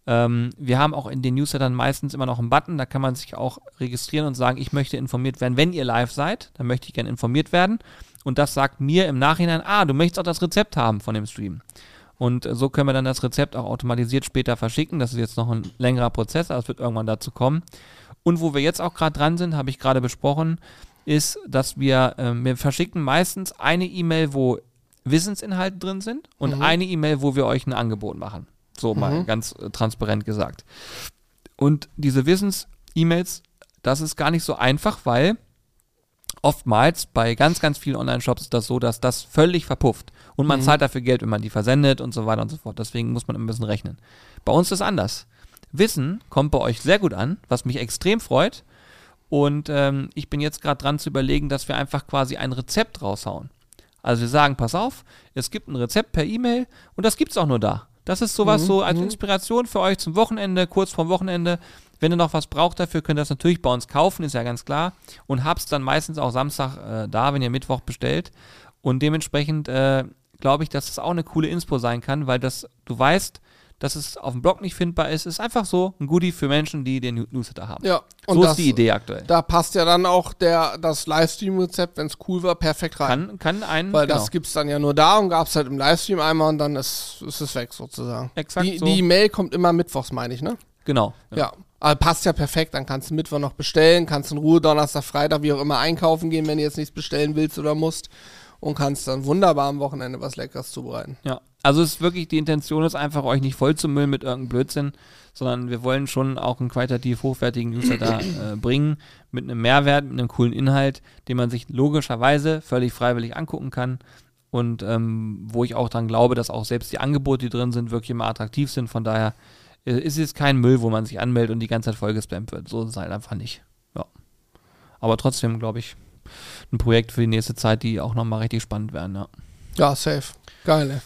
Wir haben auch in den Newslettern meistens immer noch einen Button, da kann man sich auch registrieren und sagen, ich möchte informiert werden, wenn ihr live seid, dann möchte ich gerne informiert werden und das sagt mir im Nachhinein, du möchtest auch das Rezept haben von dem Stream. Und so können wir dann das Rezept auch automatisiert später verschicken, das ist jetzt noch ein längerer Prozess, aber es wird irgendwann dazu kommen. Und wo wir jetzt auch gerade dran sind, habe ich gerade besprochen, ist, dass wir verschicken meistens eine E-Mail, wo Wissensinhalte drin sind und eine E-Mail, wo wir euch ein Angebot machen. So mal ganz transparent gesagt. Und diese Wissens-E-Mails, das ist gar nicht so einfach, weil oftmals bei ganz, ganz vielen Online-Shops ist das so, dass das völlig verpufft. Und man zahlt dafür Geld, wenn man die versendet und so weiter und so fort. Deswegen muss man ein bisschen rechnen. Bei uns ist es anders. Wissen kommt bei euch sehr gut an, was mich extrem freut. Und ich bin jetzt gerade dran zu überlegen, dass wir einfach quasi ein Rezept raushauen. Also wir sagen, pass auf, es gibt ein Rezept per E-Mail und das gibt es auch nur da. Das ist sowas so als Inspiration für euch zum Wochenende, kurz vorm Wochenende. Wenn ihr noch was braucht dafür, könnt ihr das natürlich bei uns kaufen, ist ja ganz klar. Und habt's dann meistens auch Samstag da, wenn ihr Mittwoch bestellt. Und dementsprechend glaube ich, dass das auch eine coole Inspo sein kann, weil das, du weißt, dass es auf dem Blog nicht findbar ist. Ist einfach so ein Goodie für Menschen, die den Newsletter haben. Ja, und so ist die Idee aktuell. Da passt ja dann auch das Livestream-Rezept, wenn es cool war, perfekt rein. Weil das gibt es dann ja nur da und gab es halt im Livestream einmal und dann ist es weg sozusagen. Exakt so. Die Mail kommt immer mittwochs, meine ich, ne? Genau. Ja. Aber passt ja perfekt, dann kannst du Mittwoch noch bestellen, kannst in Ruhe Donnerstag, Freitag, wie auch immer einkaufen gehen, wenn du jetzt nichts bestellen willst oder musst und kannst dann wunderbar am Wochenende was Leckeres zubereiten. Ja, also es ist wirklich, die Intention ist einfach, euch nicht voll zu müllen mit irgendeinem Blödsinn, sondern wir wollen schon auch einen qualitativ hochwertigen Newsletter bringen, mit einem Mehrwert, mit einem coolen Inhalt, den man sich logischerweise völlig freiwillig angucken kann und wo ich auch dran glaube, dass auch selbst die Angebote, die drin sind, wirklich immer attraktiv sind. Von daher ist es kein Müll, wo man sich anmeldet und die ganze Zeit vollgespammt wird. So ist es halt einfach nicht. Ja. Aber trotzdem, glaube ich, ein Projekt für die nächste Zeit, die auch nochmal richtig spannend werden, ja. Ja, safe. Geil.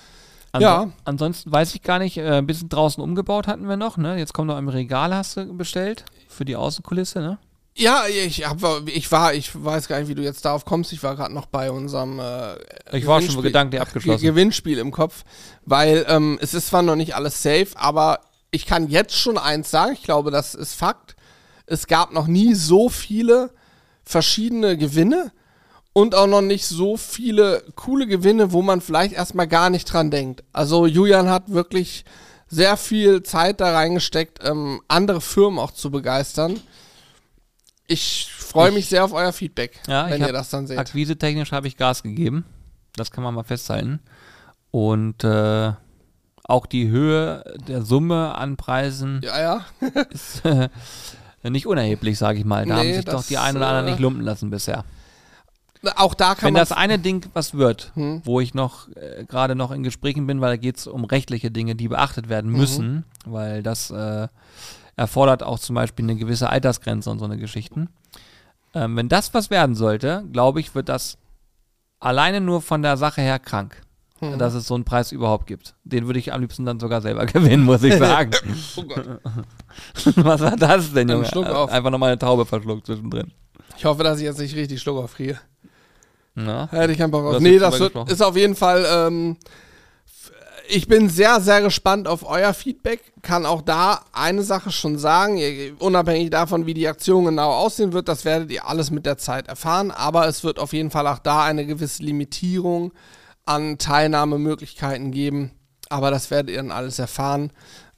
Ansonsten weiß ich gar nicht, ein bisschen draußen umgebaut hatten wir noch, ne? Jetzt kommt noch im Regal, hast du bestellt, für die Außenkulisse, ne? Ja, ich weiß gar nicht, wie du jetzt darauf kommst, ich war gerade noch bei unserem ich war schon gedanklich abgeschlossen. Gewinnspiel im Kopf, weil es ist zwar noch nicht alles safe, aber ich kann jetzt schon eins sagen, ich glaube, das ist Fakt, es gab noch nie so viele verschiedene Gewinne und auch noch nicht so viele coole Gewinne, wo man vielleicht erstmal gar nicht dran denkt. Also Julian hat wirklich sehr viel Zeit da reingesteckt, andere Firmen auch zu begeistern. Ich freue mich sehr auf euer Feedback, wenn ihr das dann seht. Akquise-technisch habe ich Gas gegeben. Das kann man mal festhalten. Und auch die Höhe der Summe an Preisen Ja. ist nicht unerheblich, sage ich mal. Da haben sich doch die einen oder anderen nicht lumpen lassen bisher. Auch da kann Wenn man... das eine Ding was wird, wo ich noch gerade noch in Gesprächen bin, weil da geht es um rechtliche Dinge, die beachtet werden müssen, weil das erfordert auch zum Beispiel eine gewisse Altersgrenze und so eine Geschichten. Wenn das was werden sollte, glaube ich, wird das alleine nur von der Sache her krank, dass es so einen Preis überhaupt gibt. Den würde ich am liebsten dann sogar selber gewinnen, muss ich sagen. Oh Gott. Was war das denn, Junge? Schluck auf. Einfach nochmal eine Taube verschluckt zwischendrin. Ich hoffe, dass ich jetzt nicht richtig Schluck aufkriege. Na? Hätte ich keinen Bock Du auf. hast Nee, jetzt das drüber wird, gesprochen. ist auf jeden Fall, ich bin sehr, sehr gespannt auf euer Feedback. Kann auch da eine Sache schon sagen, unabhängig davon, wie die Aktion genau aussehen wird, das werdet ihr alles mit der Zeit erfahren, aber es wird auf jeden Fall auch da eine gewisse Limitierung an Teilnahmemöglichkeiten geben, aber das werdet ihr dann alles erfahren.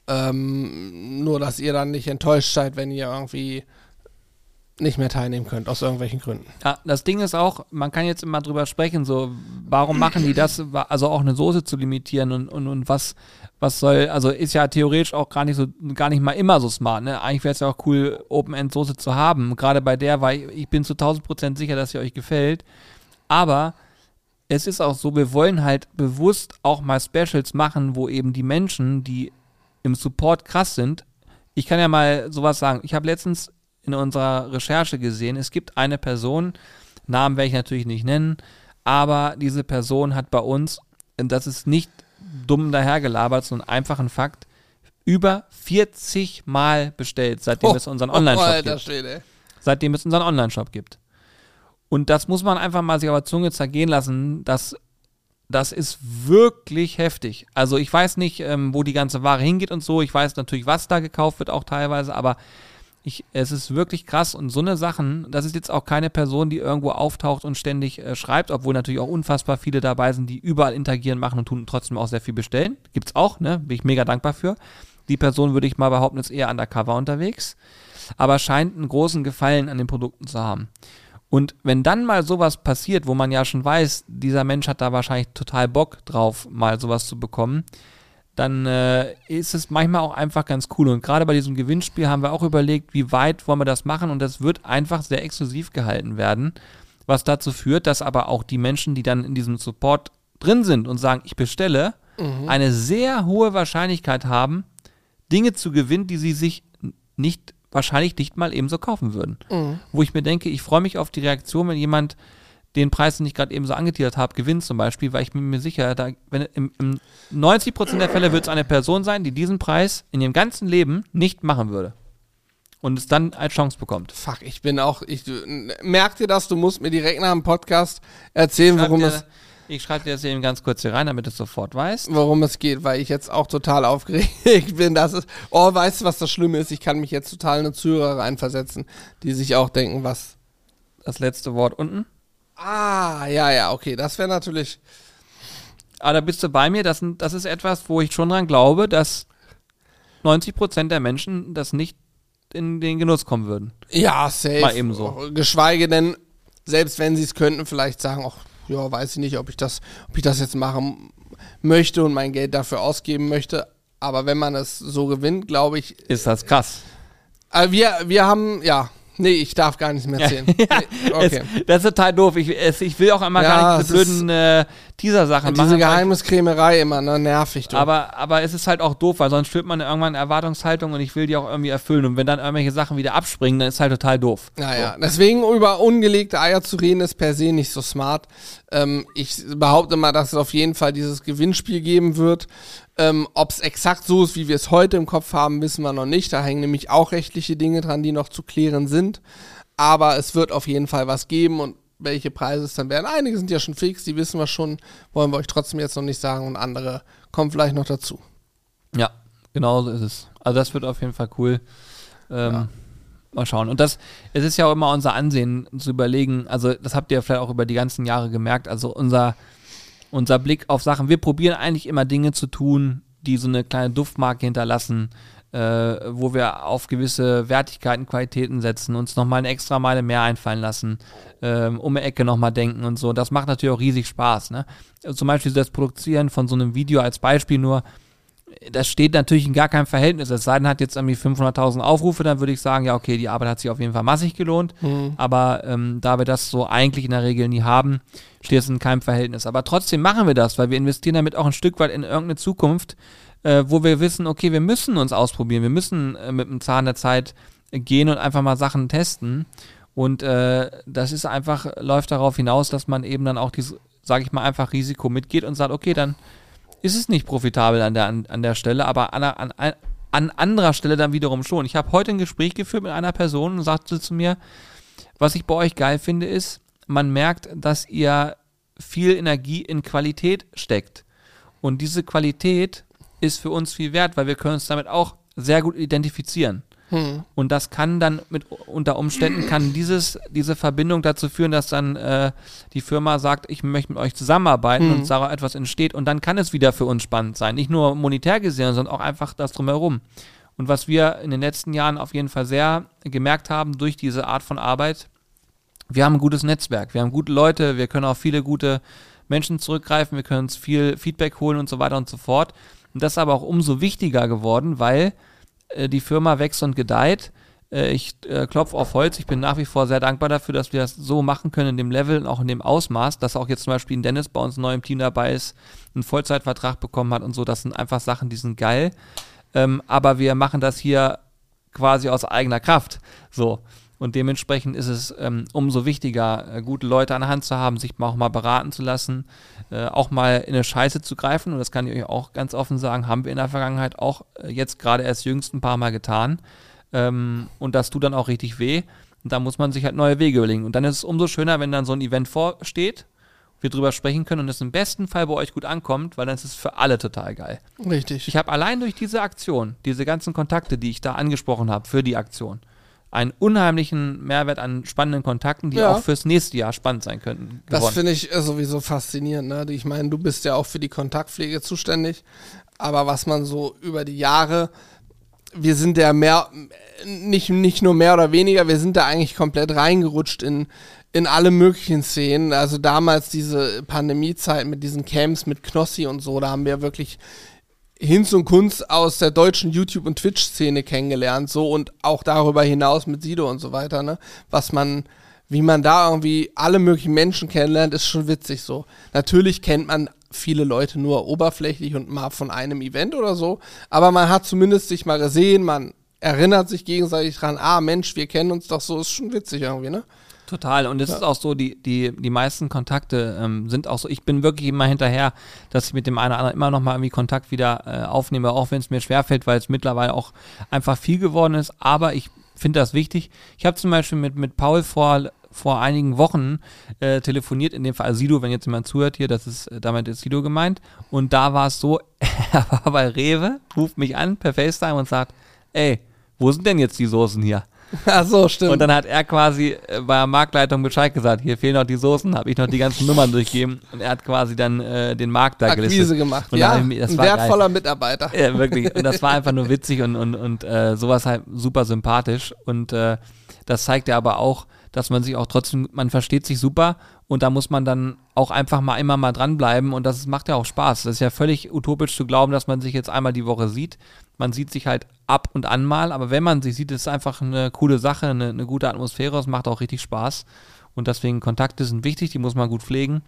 Nur, dass ihr dann nicht enttäuscht seid, wenn ihr irgendwie nicht mehr teilnehmen könnt, aus irgendwelchen Gründen. Ja, das Ding ist auch, man kann jetzt immer drüber sprechen, so, warum machen die das, also auch eine Soße zu limitieren und was soll, also ist ja theoretisch auch gar nicht mal immer so smart, ne? Eigentlich wäre es ja auch cool, Open-End-Soße zu haben, gerade bei der, weil ich bin zu 1000% sicher, dass sie euch gefällt, aber es ist auch so, wir wollen halt bewusst auch mal Specials machen, wo eben die Menschen, die im Support krass sind, ich kann ja mal sowas sagen, ich habe letztens in unserer Recherche gesehen, es gibt eine Person, Namen werde ich natürlich nicht nennen, aber diese Person hat bei uns, und das ist nicht dumm dahergelabert, sondern einfach ein Fakt, über 40 Mal bestellt, seitdem es unseren Online-Shop gibt. Schwede. Seitdem es unseren Online-Shop gibt. Und das muss man einfach mal sich auf der Zunge zergehen lassen, das ist wirklich heftig. Also ich weiß nicht, wo die ganze Ware hingeht und so, ich weiß natürlich, was da gekauft wird auch teilweise, aber es ist wirklich krass und so eine Sachen, das ist jetzt auch keine Person, die irgendwo auftaucht und ständig schreibt, obwohl natürlich auch unfassbar viele dabei sind, die überall interagieren, machen und tun und trotzdem auch sehr viel bestellen. Gibt's auch, ne? Bin ich mega dankbar für. Die Person, würde ich mal behaupten, ist eher undercover unterwegs, aber scheint einen großen Gefallen an den Produkten zu haben. Und wenn dann mal sowas passiert, wo man ja schon weiß, dieser Mensch hat da wahrscheinlich total Bock drauf, mal sowas zu bekommen, dann ist es manchmal auch einfach ganz cool. Und gerade bei diesem Gewinnspiel haben wir auch überlegt, wie weit wollen wir das machen, und das wird einfach sehr exklusiv gehalten werden, was dazu führt, dass aber auch die Menschen, die dann in diesem Support drin sind und sagen, ich bestelle, eine sehr hohe Wahrscheinlichkeit haben, Dinge zu gewinnen, die sie sich wahrscheinlich nicht mal ebenso kaufen würden. Wo ich mir denke, ich freue mich auf die Reaktion, wenn jemand den Preis, den ich gerade eben so angeteasert habe, gewinnt zum Beispiel, weil ich bin mir sicher, im 90% der Fälle wird es eine Person sein, die diesen Preis in ihrem ganzen Leben nicht machen würde. Und es dann als Chance bekommt. Fuck, merk dir das, du musst mir direkt nach dem Podcast erzählen, Ich schreibe dir das eben ganz kurz hier rein, damit du es sofort weißt. Worum es geht, weil ich jetzt auch total aufgeregt bin. Weißt du, was das Schlimme ist? Ich kann mich jetzt total in eine Zuhörer reinversetzen, die sich auch denken, was... Das letzte Wort unten. Ja, okay, das wäre natürlich... Aber da bist du bei mir, das ist etwas, wo ich schon dran glaube, dass 90% der Menschen das nicht in den Genuss kommen würden. Ja, safe. Mal eben so. Geschweige denn, selbst wenn sie es könnten, vielleicht sagen, ach, ja, weiß ich nicht, ob ich das jetzt machen möchte und mein Geld dafür ausgeben möchte. Aber wenn man es so gewinnt, glaube ich... Ist das krass. Wir haben, ja... Nee, ich darf gar nichts mehr erzählen. Nee, okay. Das ist total doof. Ich will auch immer gar nicht diese blöden Teaser-Sachen machen. Diese Geheimniskrämerei immer, ne? Nervig. Du. Aber es ist halt auch doof, weil sonst führt man irgendwann eine Erwartungshaltung und ich will die auch irgendwie erfüllen. Und wenn dann irgendwelche Sachen wieder abspringen, dann ist halt total doof. Naja, deswegen über ungelegte Eier zu reden, ist per se nicht so smart. Ich behaupte mal, dass es auf jeden Fall dieses Gewinnspiel geben wird. Ob es exakt so ist, wie wir es heute im Kopf haben, wissen wir noch nicht. Da hängen nämlich auch rechtliche Dinge dran, die noch zu klären sind. Aber es wird auf jeden Fall was geben, und welche Preise es dann werden. Einige sind ja schon fix, die wissen wir schon, wollen wir euch trotzdem jetzt noch nicht sagen, und andere kommen vielleicht noch dazu. Ja, genau so ist es. Also das wird auf jeden Fall cool. Mal schauen. Und es ist ja auch immer unser Ansehen zu überlegen, also das habt ihr vielleicht auch über die ganzen Jahre gemerkt, also unser Blick auf Sachen. Wir probieren eigentlich immer Dinge zu tun, die so eine kleine Duftmarke hinterlassen, wo wir auf gewisse Wertigkeiten, Qualitäten setzen, uns nochmal eine extra Meile mehr einfallen lassen, um eine Ecke nochmal denken und so. Das macht natürlich auch riesig Spaß. Ne? Zum Beispiel das Produzieren von so einem Video als Beispiel nur, das steht natürlich in gar keinem Verhältnis. Es sei denn, hat jetzt irgendwie 500.000 Aufrufe, dann würde ich sagen, ja okay, die Arbeit hat sich auf jeden Fall massig gelohnt. Aber da wir das so eigentlich in der Regel nie haben, steht es in keinem Verhältnis. Aber trotzdem machen wir das, weil wir investieren damit auch ein Stück weit in irgendeine Zukunft, wo wir wissen, okay, wir müssen uns ausprobieren, wir müssen mit dem Zahn der Zeit gehen und einfach mal Sachen testen. Und das ist einfach, läuft darauf hinaus, dass man eben dann auch dieses, sage ich mal, einfach Risiko mitgeht und sagt, okay, dann ist es nicht profitabel an der Stelle, aber an anderer Stelle dann wiederum schon. Ich habe heute ein Gespräch geführt mit einer Person und sagte zu mir, was ich bei euch geil finde, ist, man merkt, dass ihr viel Energie in Qualität steckt. Und diese Qualität ist für uns viel wert, weil wir können uns damit auch sehr gut identifizieren. Und das kann dann unter Umständen kann diese Verbindung dazu führen, dass dann die Firma sagt, ich möchte mit euch zusammenarbeiten und daraus etwas entsteht und dann kann es wieder für uns spannend sein. Nicht nur monetär gesehen, sondern auch einfach das Drumherum. Und was wir in den letzten Jahren auf jeden Fall sehr gemerkt haben durch diese Art von Arbeit, wir haben ein gutes Netzwerk, wir haben gute Leute, wir können auf viele gute Menschen zurückgreifen, wir können uns viel Feedback holen und so weiter und so fort. Und das ist aber auch umso wichtiger geworden, weil die Firma wächst und gedeiht. Ich klopfe auf Holz. Ich bin nach wie vor sehr dankbar dafür, dass wir das so machen können in dem Level und auch in dem Ausmaß, dass auch jetzt zum Beispiel ein Dennis bei uns neu im Team dabei ist, einen Vollzeitvertrag bekommen hat und so. Das sind einfach Sachen, die sind geil. Aber wir machen das hier quasi aus eigener Kraft. So. Und dementsprechend ist es umso wichtiger, gute Leute an der Hand zu haben, sich auch mal beraten zu lassen, auch mal in eine Scheiße zu greifen. Und das kann ich euch auch ganz offen sagen, haben wir in der Vergangenheit auch jetzt gerade erst jüngst ein paar Mal getan. Und das tut dann auch richtig weh. Und da muss man sich halt neue Wege überlegen. Und dann ist es umso schöner, wenn dann so ein Event vorsteht, wir drüber sprechen können und es im besten Fall bei euch gut ankommt, weil dann ist es für alle total geil. Richtig. Ich habe allein durch diese Aktion, diese ganzen Kontakte, die ich da angesprochen habe für die Aktion, einen unheimlichen Mehrwert an spannenden Kontakten, die auch fürs nächste Jahr spannend sein könnten. Das finde ich sowieso faszinierend. Ne? Ich meine, du bist ja auch für die Kontaktpflege zuständig, aber was man so über die Jahre, wir sind ja nicht nur mehr oder weniger, wir sind da eigentlich komplett reingerutscht in alle möglichen Szenen. Also damals diese Pandemiezeit mit diesen Camps, mit Knossi und so, da haben wir wirklich Hinz und Kunst aus der deutschen YouTube- und Twitch-Szene kennengelernt, so, und auch darüber hinaus mit Sido und so weiter, ne, wie man da irgendwie alle möglichen Menschen kennenlernt, ist schon witzig so. Natürlich kennt man viele Leute nur oberflächlich und mal von einem Event oder so, aber man hat zumindest sich mal gesehen, man erinnert sich gegenseitig dran, Mensch, wir kennen uns doch so, ist schon witzig irgendwie, ne? Total. Und es ist auch so, die meisten Kontakte sind auch so, ich bin wirklich immer hinterher, dass ich mit dem einen oder anderen immer noch mal irgendwie Kontakt wieder aufnehme, auch wenn es mir schwerfällt, weil es mittlerweile auch einfach viel geworden ist. Aber ich finde das wichtig. Ich habe zum Beispiel mit Paul vor einigen Wochen telefoniert, in dem Fall Sido, wenn jetzt jemand zuhört hier, damit ist Sido gemeint. Und da war es so, er war bei Rewe, ruft mich an per FaceTime und sagt, ey, wo sind denn jetzt die Soßen hier? Ach so, stimmt. Und dann hat er quasi bei der Marktleitung Bescheid gesagt, hier fehlen noch die Soßen, habe ich noch die ganzen Nummern durchgegeben und er hat quasi dann den Markt da gelistet. Akquise gemacht, und ein wertvoller geil. Mitarbeiter. Ja, wirklich. Und das war einfach nur witzig und sowas halt super sympathisch und das zeigt ja aber auch, dass man sich auch trotzdem, man versteht sich super und da muss man dann auch einfach mal immer mal dranbleiben und das macht ja auch Spaß. Das ist ja völlig utopisch zu glauben, dass man sich jetzt einmal die Woche sieht. Man sieht sich halt ab und an mal, aber wenn man sich sieht, ist es einfach eine coole Sache, eine gute Atmosphäre, es macht auch richtig Spaß und deswegen Kontakte sind wichtig, die muss man gut pflegen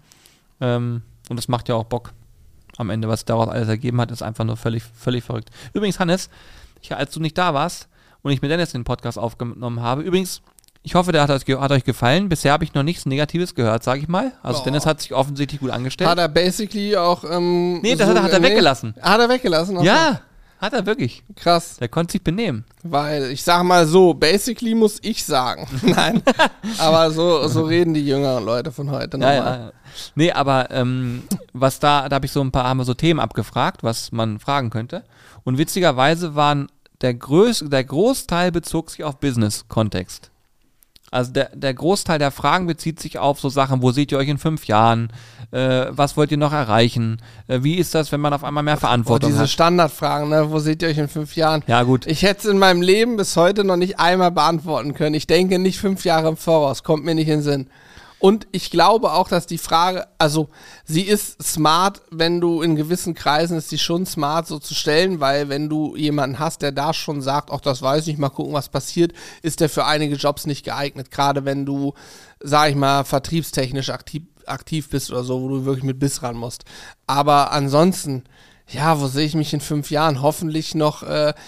und das macht ja auch Bock am Ende, was daraus alles ergeben hat, ist einfach nur völlig, völlig verrückt. Übrigens, Hannes, als du nicht da warst und ich mit Dennis den Podcast aufgenommen habe, übrigens, ich hoffe, der hat euch gefallen. Bisher habe ich noch nichts Negatives gehört, sage ich mal. Also Dennis hat sich offensichtlich gut angestellt. Hat er basically auch... nee, das hat er weggelassen. Hat er weggelassen? Okay. Ja, hat er wirklich. Krass. Der konnte sich benehmen. Weil, ich sag mal so, basically muss ich sagen. Nein, aber so reden die jüngeren Leute von heute nochmal. Ja. Nee, aber was da habe ich haben wir so Themen abgefragt, was man fragen könnte. Und witzigerweise der Großteil bezog sich auf Business-Kontext. Also der Großteil der Fragen bezieht sich auf so Sachen, wo seht ihr euch in 5 Jahren, was wollt ihr noch erreichen, wie ist das, wenn man auf einmal mehr Verantwortung hat. Diese Standardfragen, ne? Wo seht ihr euch in 5 Jahren? Ja, gut. Ich hätte es in meinem Leben bis heute noch nicht einmal beantworten können. Ich denke nicht 5 Jahre im Voraus, kommt mir nicht in den Sinn. Und ich glaube auch, dass die Frage, also sie ist smart, wenn du in gewissen Kreisen ist sie schon smart so zu stellen, weil wenn du jemanden hast, der da schon sagt, ach, das weiß ich, mal gucken, was passiert, ist der für einige Jobs nicht geeignet. Gerade wenn du, sag ich mal, vertriebstechnisch aktiv bist oder so, wo du wirklich mit Biss ran musst. Aber ansonsten, ja, wo sehe ich mich in 5 Jahren? Hoffentlich noch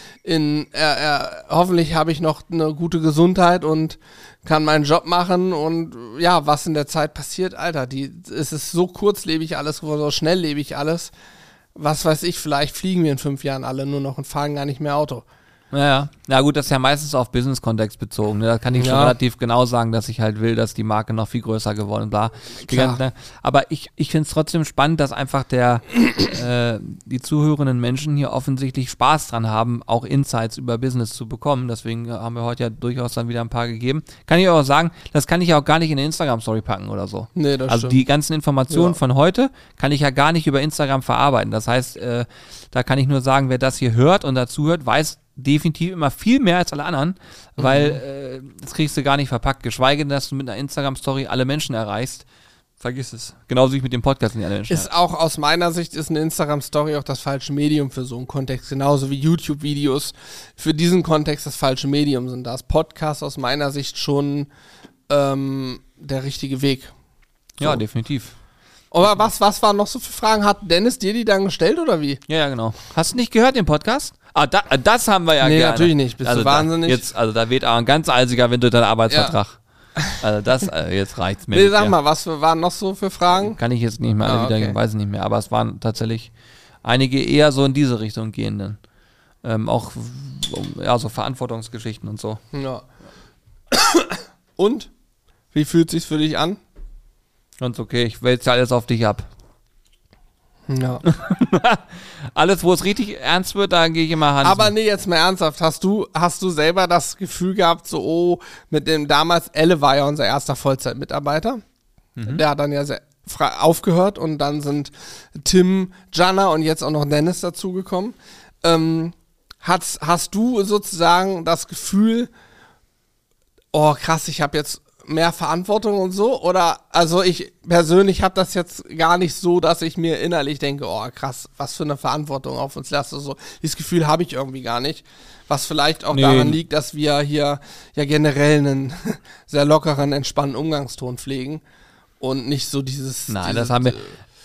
hoffentlich habe ich noch eine gute Gesundheit und kann meinen Job machen und ja, was in der Zeit passiert, Alter, es ist so kurzlebig alles, so schnelllebig alles. Was weiß ich, vielleicht fliegen wir in 5 Jahren alle nur noch und fahren gar nicht mehr Auto. Ja, na gut, das ist ja meistens auf Business-Kontext bezogen. Ne? Da kann ich schon relativ genau sagen, dass ich halt will, dass die Marke noch viel größer geworden ist. Bla. Aber ich finde es trotzdem spannend, dass einfach die zuhörenden Menschen hier offensichtlich Spaß dran haben, auch Insights über Business zu bekommen. Deswegen haben wir heute ja durchaus dann wieder ein paar gegeben. Kann ich auch sagen, das kann ich auch gar nicht in eine Instagram-Story packen oder so. Nee, das also stimmt. Die ganzen Informationen von heute kann ich ja gar nicht über Instagram verarbeiten. Das heißt, da kann ich nur sagen, wer das hier hört und dazu hört, weiß definitiv immer viel mehr als alle anderen, weil das kriegst du gar nicht verpackt, geschweige denn, dass du mit einer Instagram-Story alle Menschen erreichst. Vergiss es. Genauso wie ich mit dem Podcast nicht alle Menschen Ist auch aus meiner Sicht ist eine Instagram-Story auch das falsche Medium für so einen Kontext, genauso wie YouTube-Videos für diesen Kontext das falsche Medium sind. Da ist Podcast aus meiner Sicht schon der richtige Weg. So. Ja, definitiv. Aber was waren noch so für Fragen? Hat Dennis dir die dann gestellt oder wie? Ja, genau. Hast du nicht gehört, den Podcast? Das haben wir ja nee, gerne. Natürlich nicht. Bist du wahnsinnig? Da weht auch ein ganz eisiger Wind durch deinen Arbeitsvertrag. Ja. Also jetzt reicht's mir. Nee, sag mal, was waren noch so für Fragen? Kann ich jetzt nicht mehr alle wieder, weiß ich nicht mehr. Aber es waren tatsächlich einige eher so in diese Richtung gehenden. Auch so Verantwortungsgeschichten und so. Ja. Und? Wie fühlt sich's für dich an? Ganz okay, ich wälze alles auf dich ab. Ja. Alles, wo es richtig ernst wird, da gehe ich immer Hand. Aber nee, jetzt mal ernsthaft. Hast du selber das Gefühl gehabt, so, mit dem damals, Elle war ja unser erster Vollzeitmitarbeiter. Der hat dann ja aufgehört und dann sind Tim, Jana und jetzt auch noch Dennis dazugekommen. Hast du sozusagen das Gefühl, oh krass, ich habe jetzt mehr Verantwortung und so? Oder, also ich persönlich habe das jetzt gar nicht so, dass ich mir innerlich denke, oh krass, was für eine Verantwortung auf uns lasst. So, dieses Gefühl habe ich irgendwie gar nicht. Was vielleicht auch daran liegt, dass wir hier ja generell einen sehr lockeren, entspannten Umgangston pflegen und nicht so dieses... Nein, das haben wir...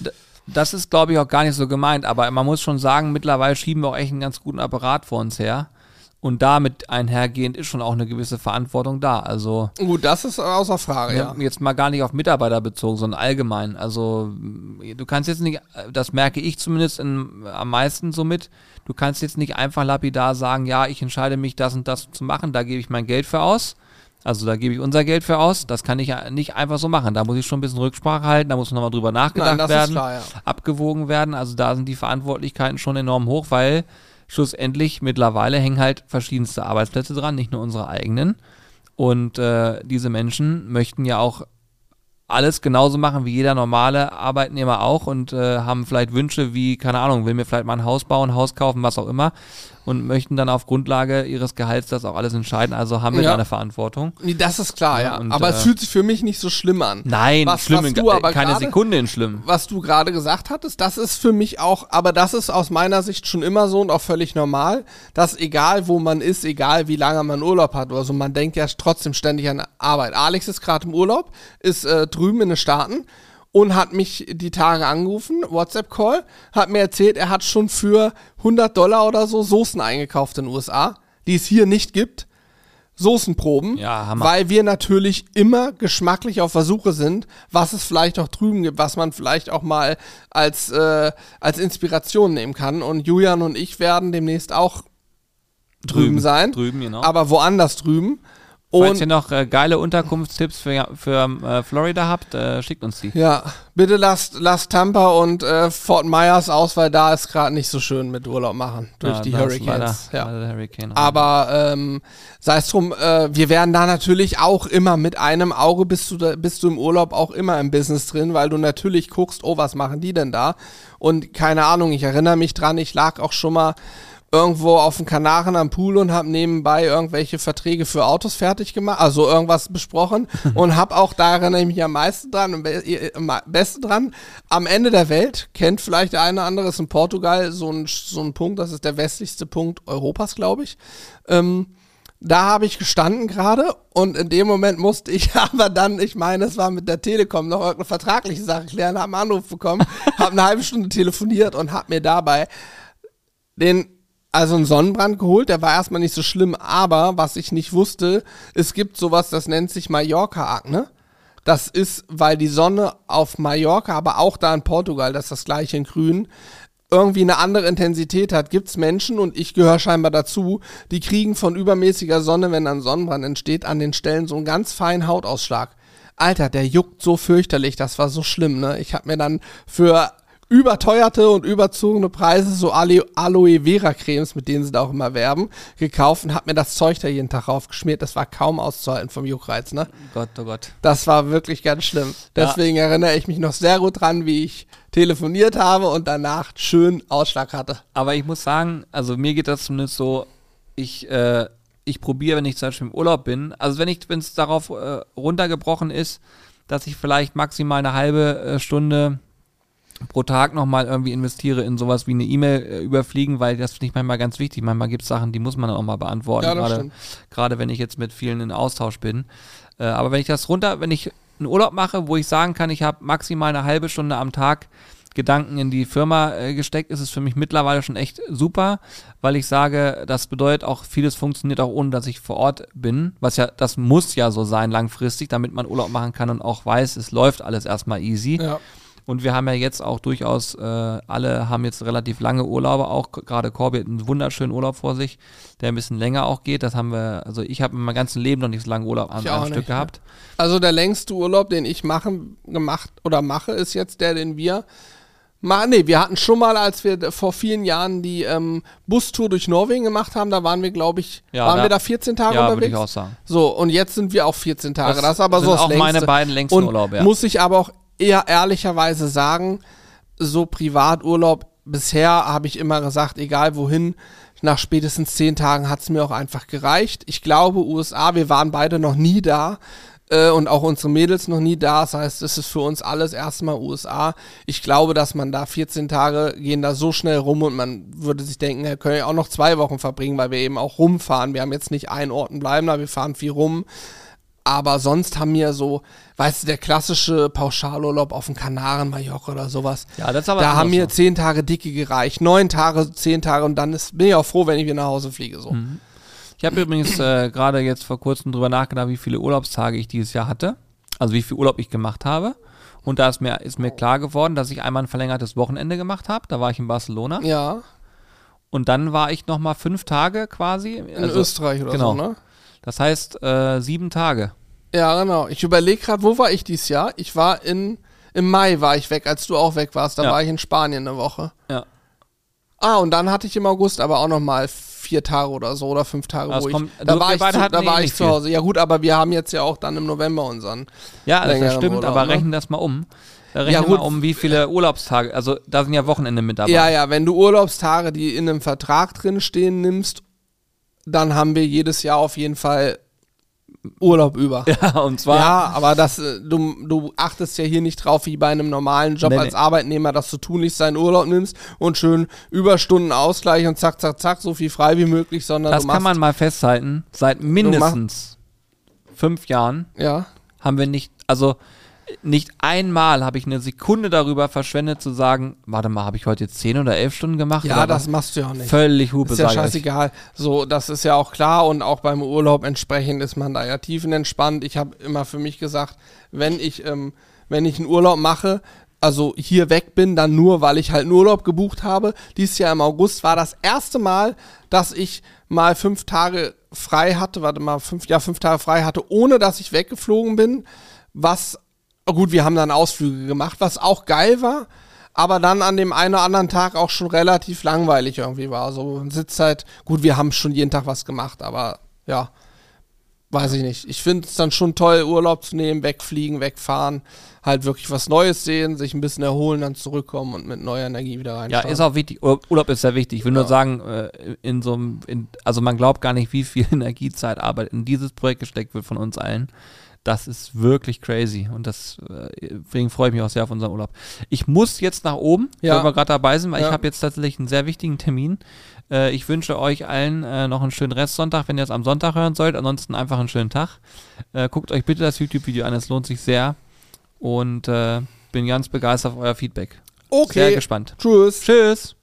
Das ist, glaube ich, auch gar nicht so gemeint, aber man muss schon sagen, mittlerweile schieben wir auch echt einen ganz guten Apparat vor uns her. Und damit einhergehend ist schon auch eine gewisse Verantwortung da. Also gut, das ist außer Frage, ja. Jetzt mal gar nicht auf Mitarbeiter bezogen, sondern allgemein. Also du kannst jetzt nicht, das merke ich zumindest am meisten so mit, du kannst jetzt nicht einfach lapidar sagen, ja, ich entscheide mich, das und das zu machen, da gebe ich mein Geld für aus. Also da gebe ich unser Geld für aus. Das kann ich ja nicht einfach so machen. Da muss ich schon ein bisschen Rücksprache halten, da muss nochmal drüber nachgedacht werden, klar, ja. Abgewogen werden. Also da sind die Verantwortlichkeiten schon enorm hoch, weil schlussendlich mittlerweile hängen halt verschiedenste Arbeitsplätze dran, nicht nur unsere eigenen. Und diese Menschen möchten ja auch alles genauso machen wie jeder normale Arbeitnehmer auch und haben vielleicht Wünsche wie, keine Ahnung, will mir vielleicht mal ein Haus bauen, ein Haus kaufen, was auch immer und möchten dann auf Grundlage ihres Gehalts das auch alles entscheiden. Also haben wir da eine Verantwortung. Das ist klar, ja. Und, aber es fühlt sich für mich nicht so schlimm an. Nein, schlimm, keine Sekunde in schlimm. Was du gerade gesagt hattest, das ist für mich auch, aber das ist aus meiner Sicht schon immer so und auch völlig normal, dass egal wo man ist, egal wie lange man Urlaub hat oder so, man denkt ja trotzdem ständig an Arbeit. Alex ist gerade im Urlaub, ist drüben in den Staaten und hat mich die Tage angerufen, WhatsApp-Call, hat mir erzählt, er hat schon für $100 oder so Soßen eingekauft in den USA, die es hier nicht gibt. Soßenproben, weil wir natürlich immer geschmacklich auf Versuche sind, was es vielleicht auch drüben gibt, was man vielleicht auch mal als Inspiration nehmen kann. Und Julian und ich werden demnächst auch drüben sein, genau. Aber woanders drüben. Falls ihr noch geile Unterkunftstipps für Florida habt, schickt uns die. Ja, bitte lasst Tampa und Fort Myers aus, weil da ist gerade nicht so schön mit Urlaub machen durch die Hurricanes. Leider Hurricane. Aber sei es drum, wir werden da natürlich auch immer mit einem Auge, bist du im Urlaub auch immer im Business drin, weil du natürlich guckst, oh, was machen die denn da? Und keine Ahnung, ich erinnere mich dran, ich lag auch schon mal irgendwo auf den Kanaren am Pool und habe nebenbei irgendwelche Verträge für Autos fertig gemacht, also irgendwas besprochen und habe auch, da erinnere ich mich am meisten dran, am besten dran, am Ende der Welt, kennt vielleicht der eine oder andere, ist in Portugal so ein Punkt, das ist der westlichste Punkt Europas, glaube ich. Da habe ich gestanden gerade und in dem Moment musste ich aber dann, ich meine, es war mit der Telekom noch irgendeine vertragliche Sache klären, habe einen Anruf bekommen, habe eine halbe Stunde telefoniert und habe mir dabei einen Sonnenbrand geholt, der war erstmal nicht so schlimm, aber was ich nicht wusste, es gibt sowas, das nennt sich Mallorca-Akne. Das ist, weil die Sonne auf Mallorca, aber auch da in Portugal, das ist das gleiche in Grün, irgendwie eine andere Intensität hat, gibt es Menschen, und ich gehöre scheinbar dazu, die kriegen von übermäßiger Sonne, wenn dann Sonnenbrand entsteht, an den Stellen so einen ganz feinen Hautausschlag. Alter, der juckt so fürchterlich, das war so schlimm, ne? Ich habe mir dann für überteuerte und überzogene Preise so Aloe Vera Cremes, mit denen sie da auch immer werben, gekauft und hab mir das Zeug da jeden Tag raufgeschmiert. Das war kaum auszuhalten vom Juckreiz, ne? Gott, oh Gott. Das war wirklich ganz schlimm. Deswegen erinnere ich mich noch sehr gut dran, wie ich telefoniert habe und danach schön Ausschlag hatte. Aber ich muss sagen, also mir geht das zumindest so, ich probiere, wenn ich zum Beispiel im Urlaub bin, also wenn es darauf runtergebrochen ist, dass ich vielleicht maximal eine halbe Stunde pro Tag nochmal irgendwie investiere in sowas wie eine E-Mail überfliegen, weil das finde ich manchmal ganz wichtig. Manchmal gibt es Sachen, die muss man auch mal beantworten, Ja, gerade wenn ich jetzt mit vielen in Austausch bin. Aber wenn ich einen Urlaub mache, wo ich sagen kann, ich habe maximal eine halbe Stunde am Tag Gedanken in die Firma gesteckt, ist es für mich mittlerweile schon echt super, weil ich sage, das bedeutet auch, vieles funktioniert auch ohne, dass ich vor Ort bin, das muss ja so sein langfristig, damit man Urlaub machen kann und auch weiß, es läuft alles erstmal easy. Ja. Und wir haben ja jetzt auch durchaus, alle haben jetzt relativ lange Urlaube, auch gerade Corby hat einen wunderschönen Urlaub vor sich, der ein bisschen länger auch geht. Das haben wir, also ich habe in meinem ganzen Leben noch nicht so lange Urlaub an einem Stück gehabt. Also der längste Urlaub, den ich mache, ist jetzt der, den wir machen. Nee, wir hatten schon mal, als wir vor vielen Jahren die Bustour durch Norwegen gemacht haben, da waren wir, glaube ich, waren wir da 14 Tage unterwegs? Ja, würde ich auch sagen. So, und jetzt sind wir auch 14 Tage. Das ist aber so das auch längste. Meine beiden längsten Urlaube, ja. Muss ich aber auch eher ehrlicherweise sagen, so Privaturlaub, bisher habe ich immer gesagt, egal wohin, nach spätestens 10 Tagen hat es mir auch einfach gereicht. Ich glaube, USA, wir waren beide noch nie da und auch unsere Mädels noch nie da. Das heißt, es ist für uns alles erstmal USA. Ich glaube, dass man da 14 Tage gehen da so schnell rum und man würde sich denken, wir können ja auch noch 2 Wochen verbringen, weil wir eben auch rumfahren. Wir haben jetzt nicht einen Orten bleiben, aber wir fahren viel rum. Aber sonst haben wir so, weißt du, der klassische Pauschalurlaub auf den Kanaren, Mallorca oder sowas. Ja, das ist aber da haben mir 10 Tage dicke gereicht, 9 Tage, 10 Tage und dann bin ich auch froh, wenn ich wieder nach Hause fliege. So. Mhm. Ich habe übrigens gerade jetzt vor kurzem drüber nachgedacht, wie viele Urlaubstage ich dieses Jahr hatte. Also wie viel Urlaub ich gemacht habe. Und da ist mir klar geworden, dass ich einmal ein verlängertes Wochenende gemacht habe. Da war ich in Barcelona. Ja. Und dann war ich nochmal 5 Tage quasi. In Österreich oder so, ne? Das heißt 7 Tage. Ja, genau. Ich überlege gerade, wo war ich dieses Jahr? Ich war im Mai war ich weg, als du auch weg warst. Da war ich in Spanien eine Woche. Ja. Und dann hatte ich im August aber auch nochmal 4 Tage oder so oder 5 Tage, da war ich zu Hause. Ja gut, aber wir haben jetzt ja auch dann im November unseren. Ja, das stimmt, Urlaub, aber rechnen das mal um. Rechne mal um, wie viele Urlaubstage, also da sind ja Wochenende mit dabei. Ja, wenn du Urlaubstage, die in einem Vertrag drin stehen, nimmst, dann haben wir jedes Jahr auf jeden Fall Urlaub über. Ja, und zwar. Ja, aber du achtest ja hier nicht drauf, wie bei einem normalen Job als Arbeitnehmer, dass du tunlichst seinen Urlaub nimmst und schön Überstunden Ausgleich und zack, zack, zack, so viel frei wie möglich, sondern das kann man mal festhalten. Seit mindestens 5 Jahren haben wir nicht einmal habe ich eine Sekunde darüber verschwendet zu sagen, warte mal, habe ich heute jetzt 10 oder 11 Stunden gemacht? Ja, das machst du ja auch nicht. Völlig Hupe, ist ja scheißegal. So, das ist ja auch klar und auch beim Urlaub entsprechend ist man da ja tiefenentspannt. Ich habe immer für mich gesagt, wenn ich einen Urlaub mache, also hier weg bin, dann nur, weil ich halt einen Urlaub gebucht habe. Dieses Jahr im August war das erste Mal, dass ich mal 5 Tage frei hatte, 5 Tage frei hatte, ohne dass ich weggeflogen bin, gut, wir haben dann Ausflüge gemacht, was auch geil war, aber dann an dem einen oder anderen Tag auch schon relativ langweilig irgendwie war. Also man sitzt halt, gut, wir haben schon jeden Tag was gemacht, aber ja. weiß ich nicht. Ich finde es dann schon toll, Urlaub zu nehmen, wegfliegen, wegfahren, halt wirklich was Neues sehen, sich ein bisschen erholen, dann zurückkommen und mit neuer Energie wieder Ja, reinstarten. ist auch wichtig. Urlaub ist sehr wichtig. Ich will nur sagen, also man glaubt gar nicht, wie viel Energiezeit, Arbeit in dieses Projekt gesteckt wird von uns allen. Das ist wirklich crazy und deswegen freue ich mich auch sehr auf unseren Urlaub. Ich muss jetzt nach oben, weil wir gerade dabei sind, weil ich habe jetzt tatsächlich einen sehr wichtigen Termin. Ich wünsche euch allen noch einen schönen Restsonntag, wenn ihr es am Sonntag hören sollt. Ansonsten einfach einen schönen Tag. Guckt euch bitte das YouTube-Video an, es lohnt sich sehr und bin ganz begeistert auf euer Feedback. Okay. Sehr gespannt. Tschüss. Tschüss.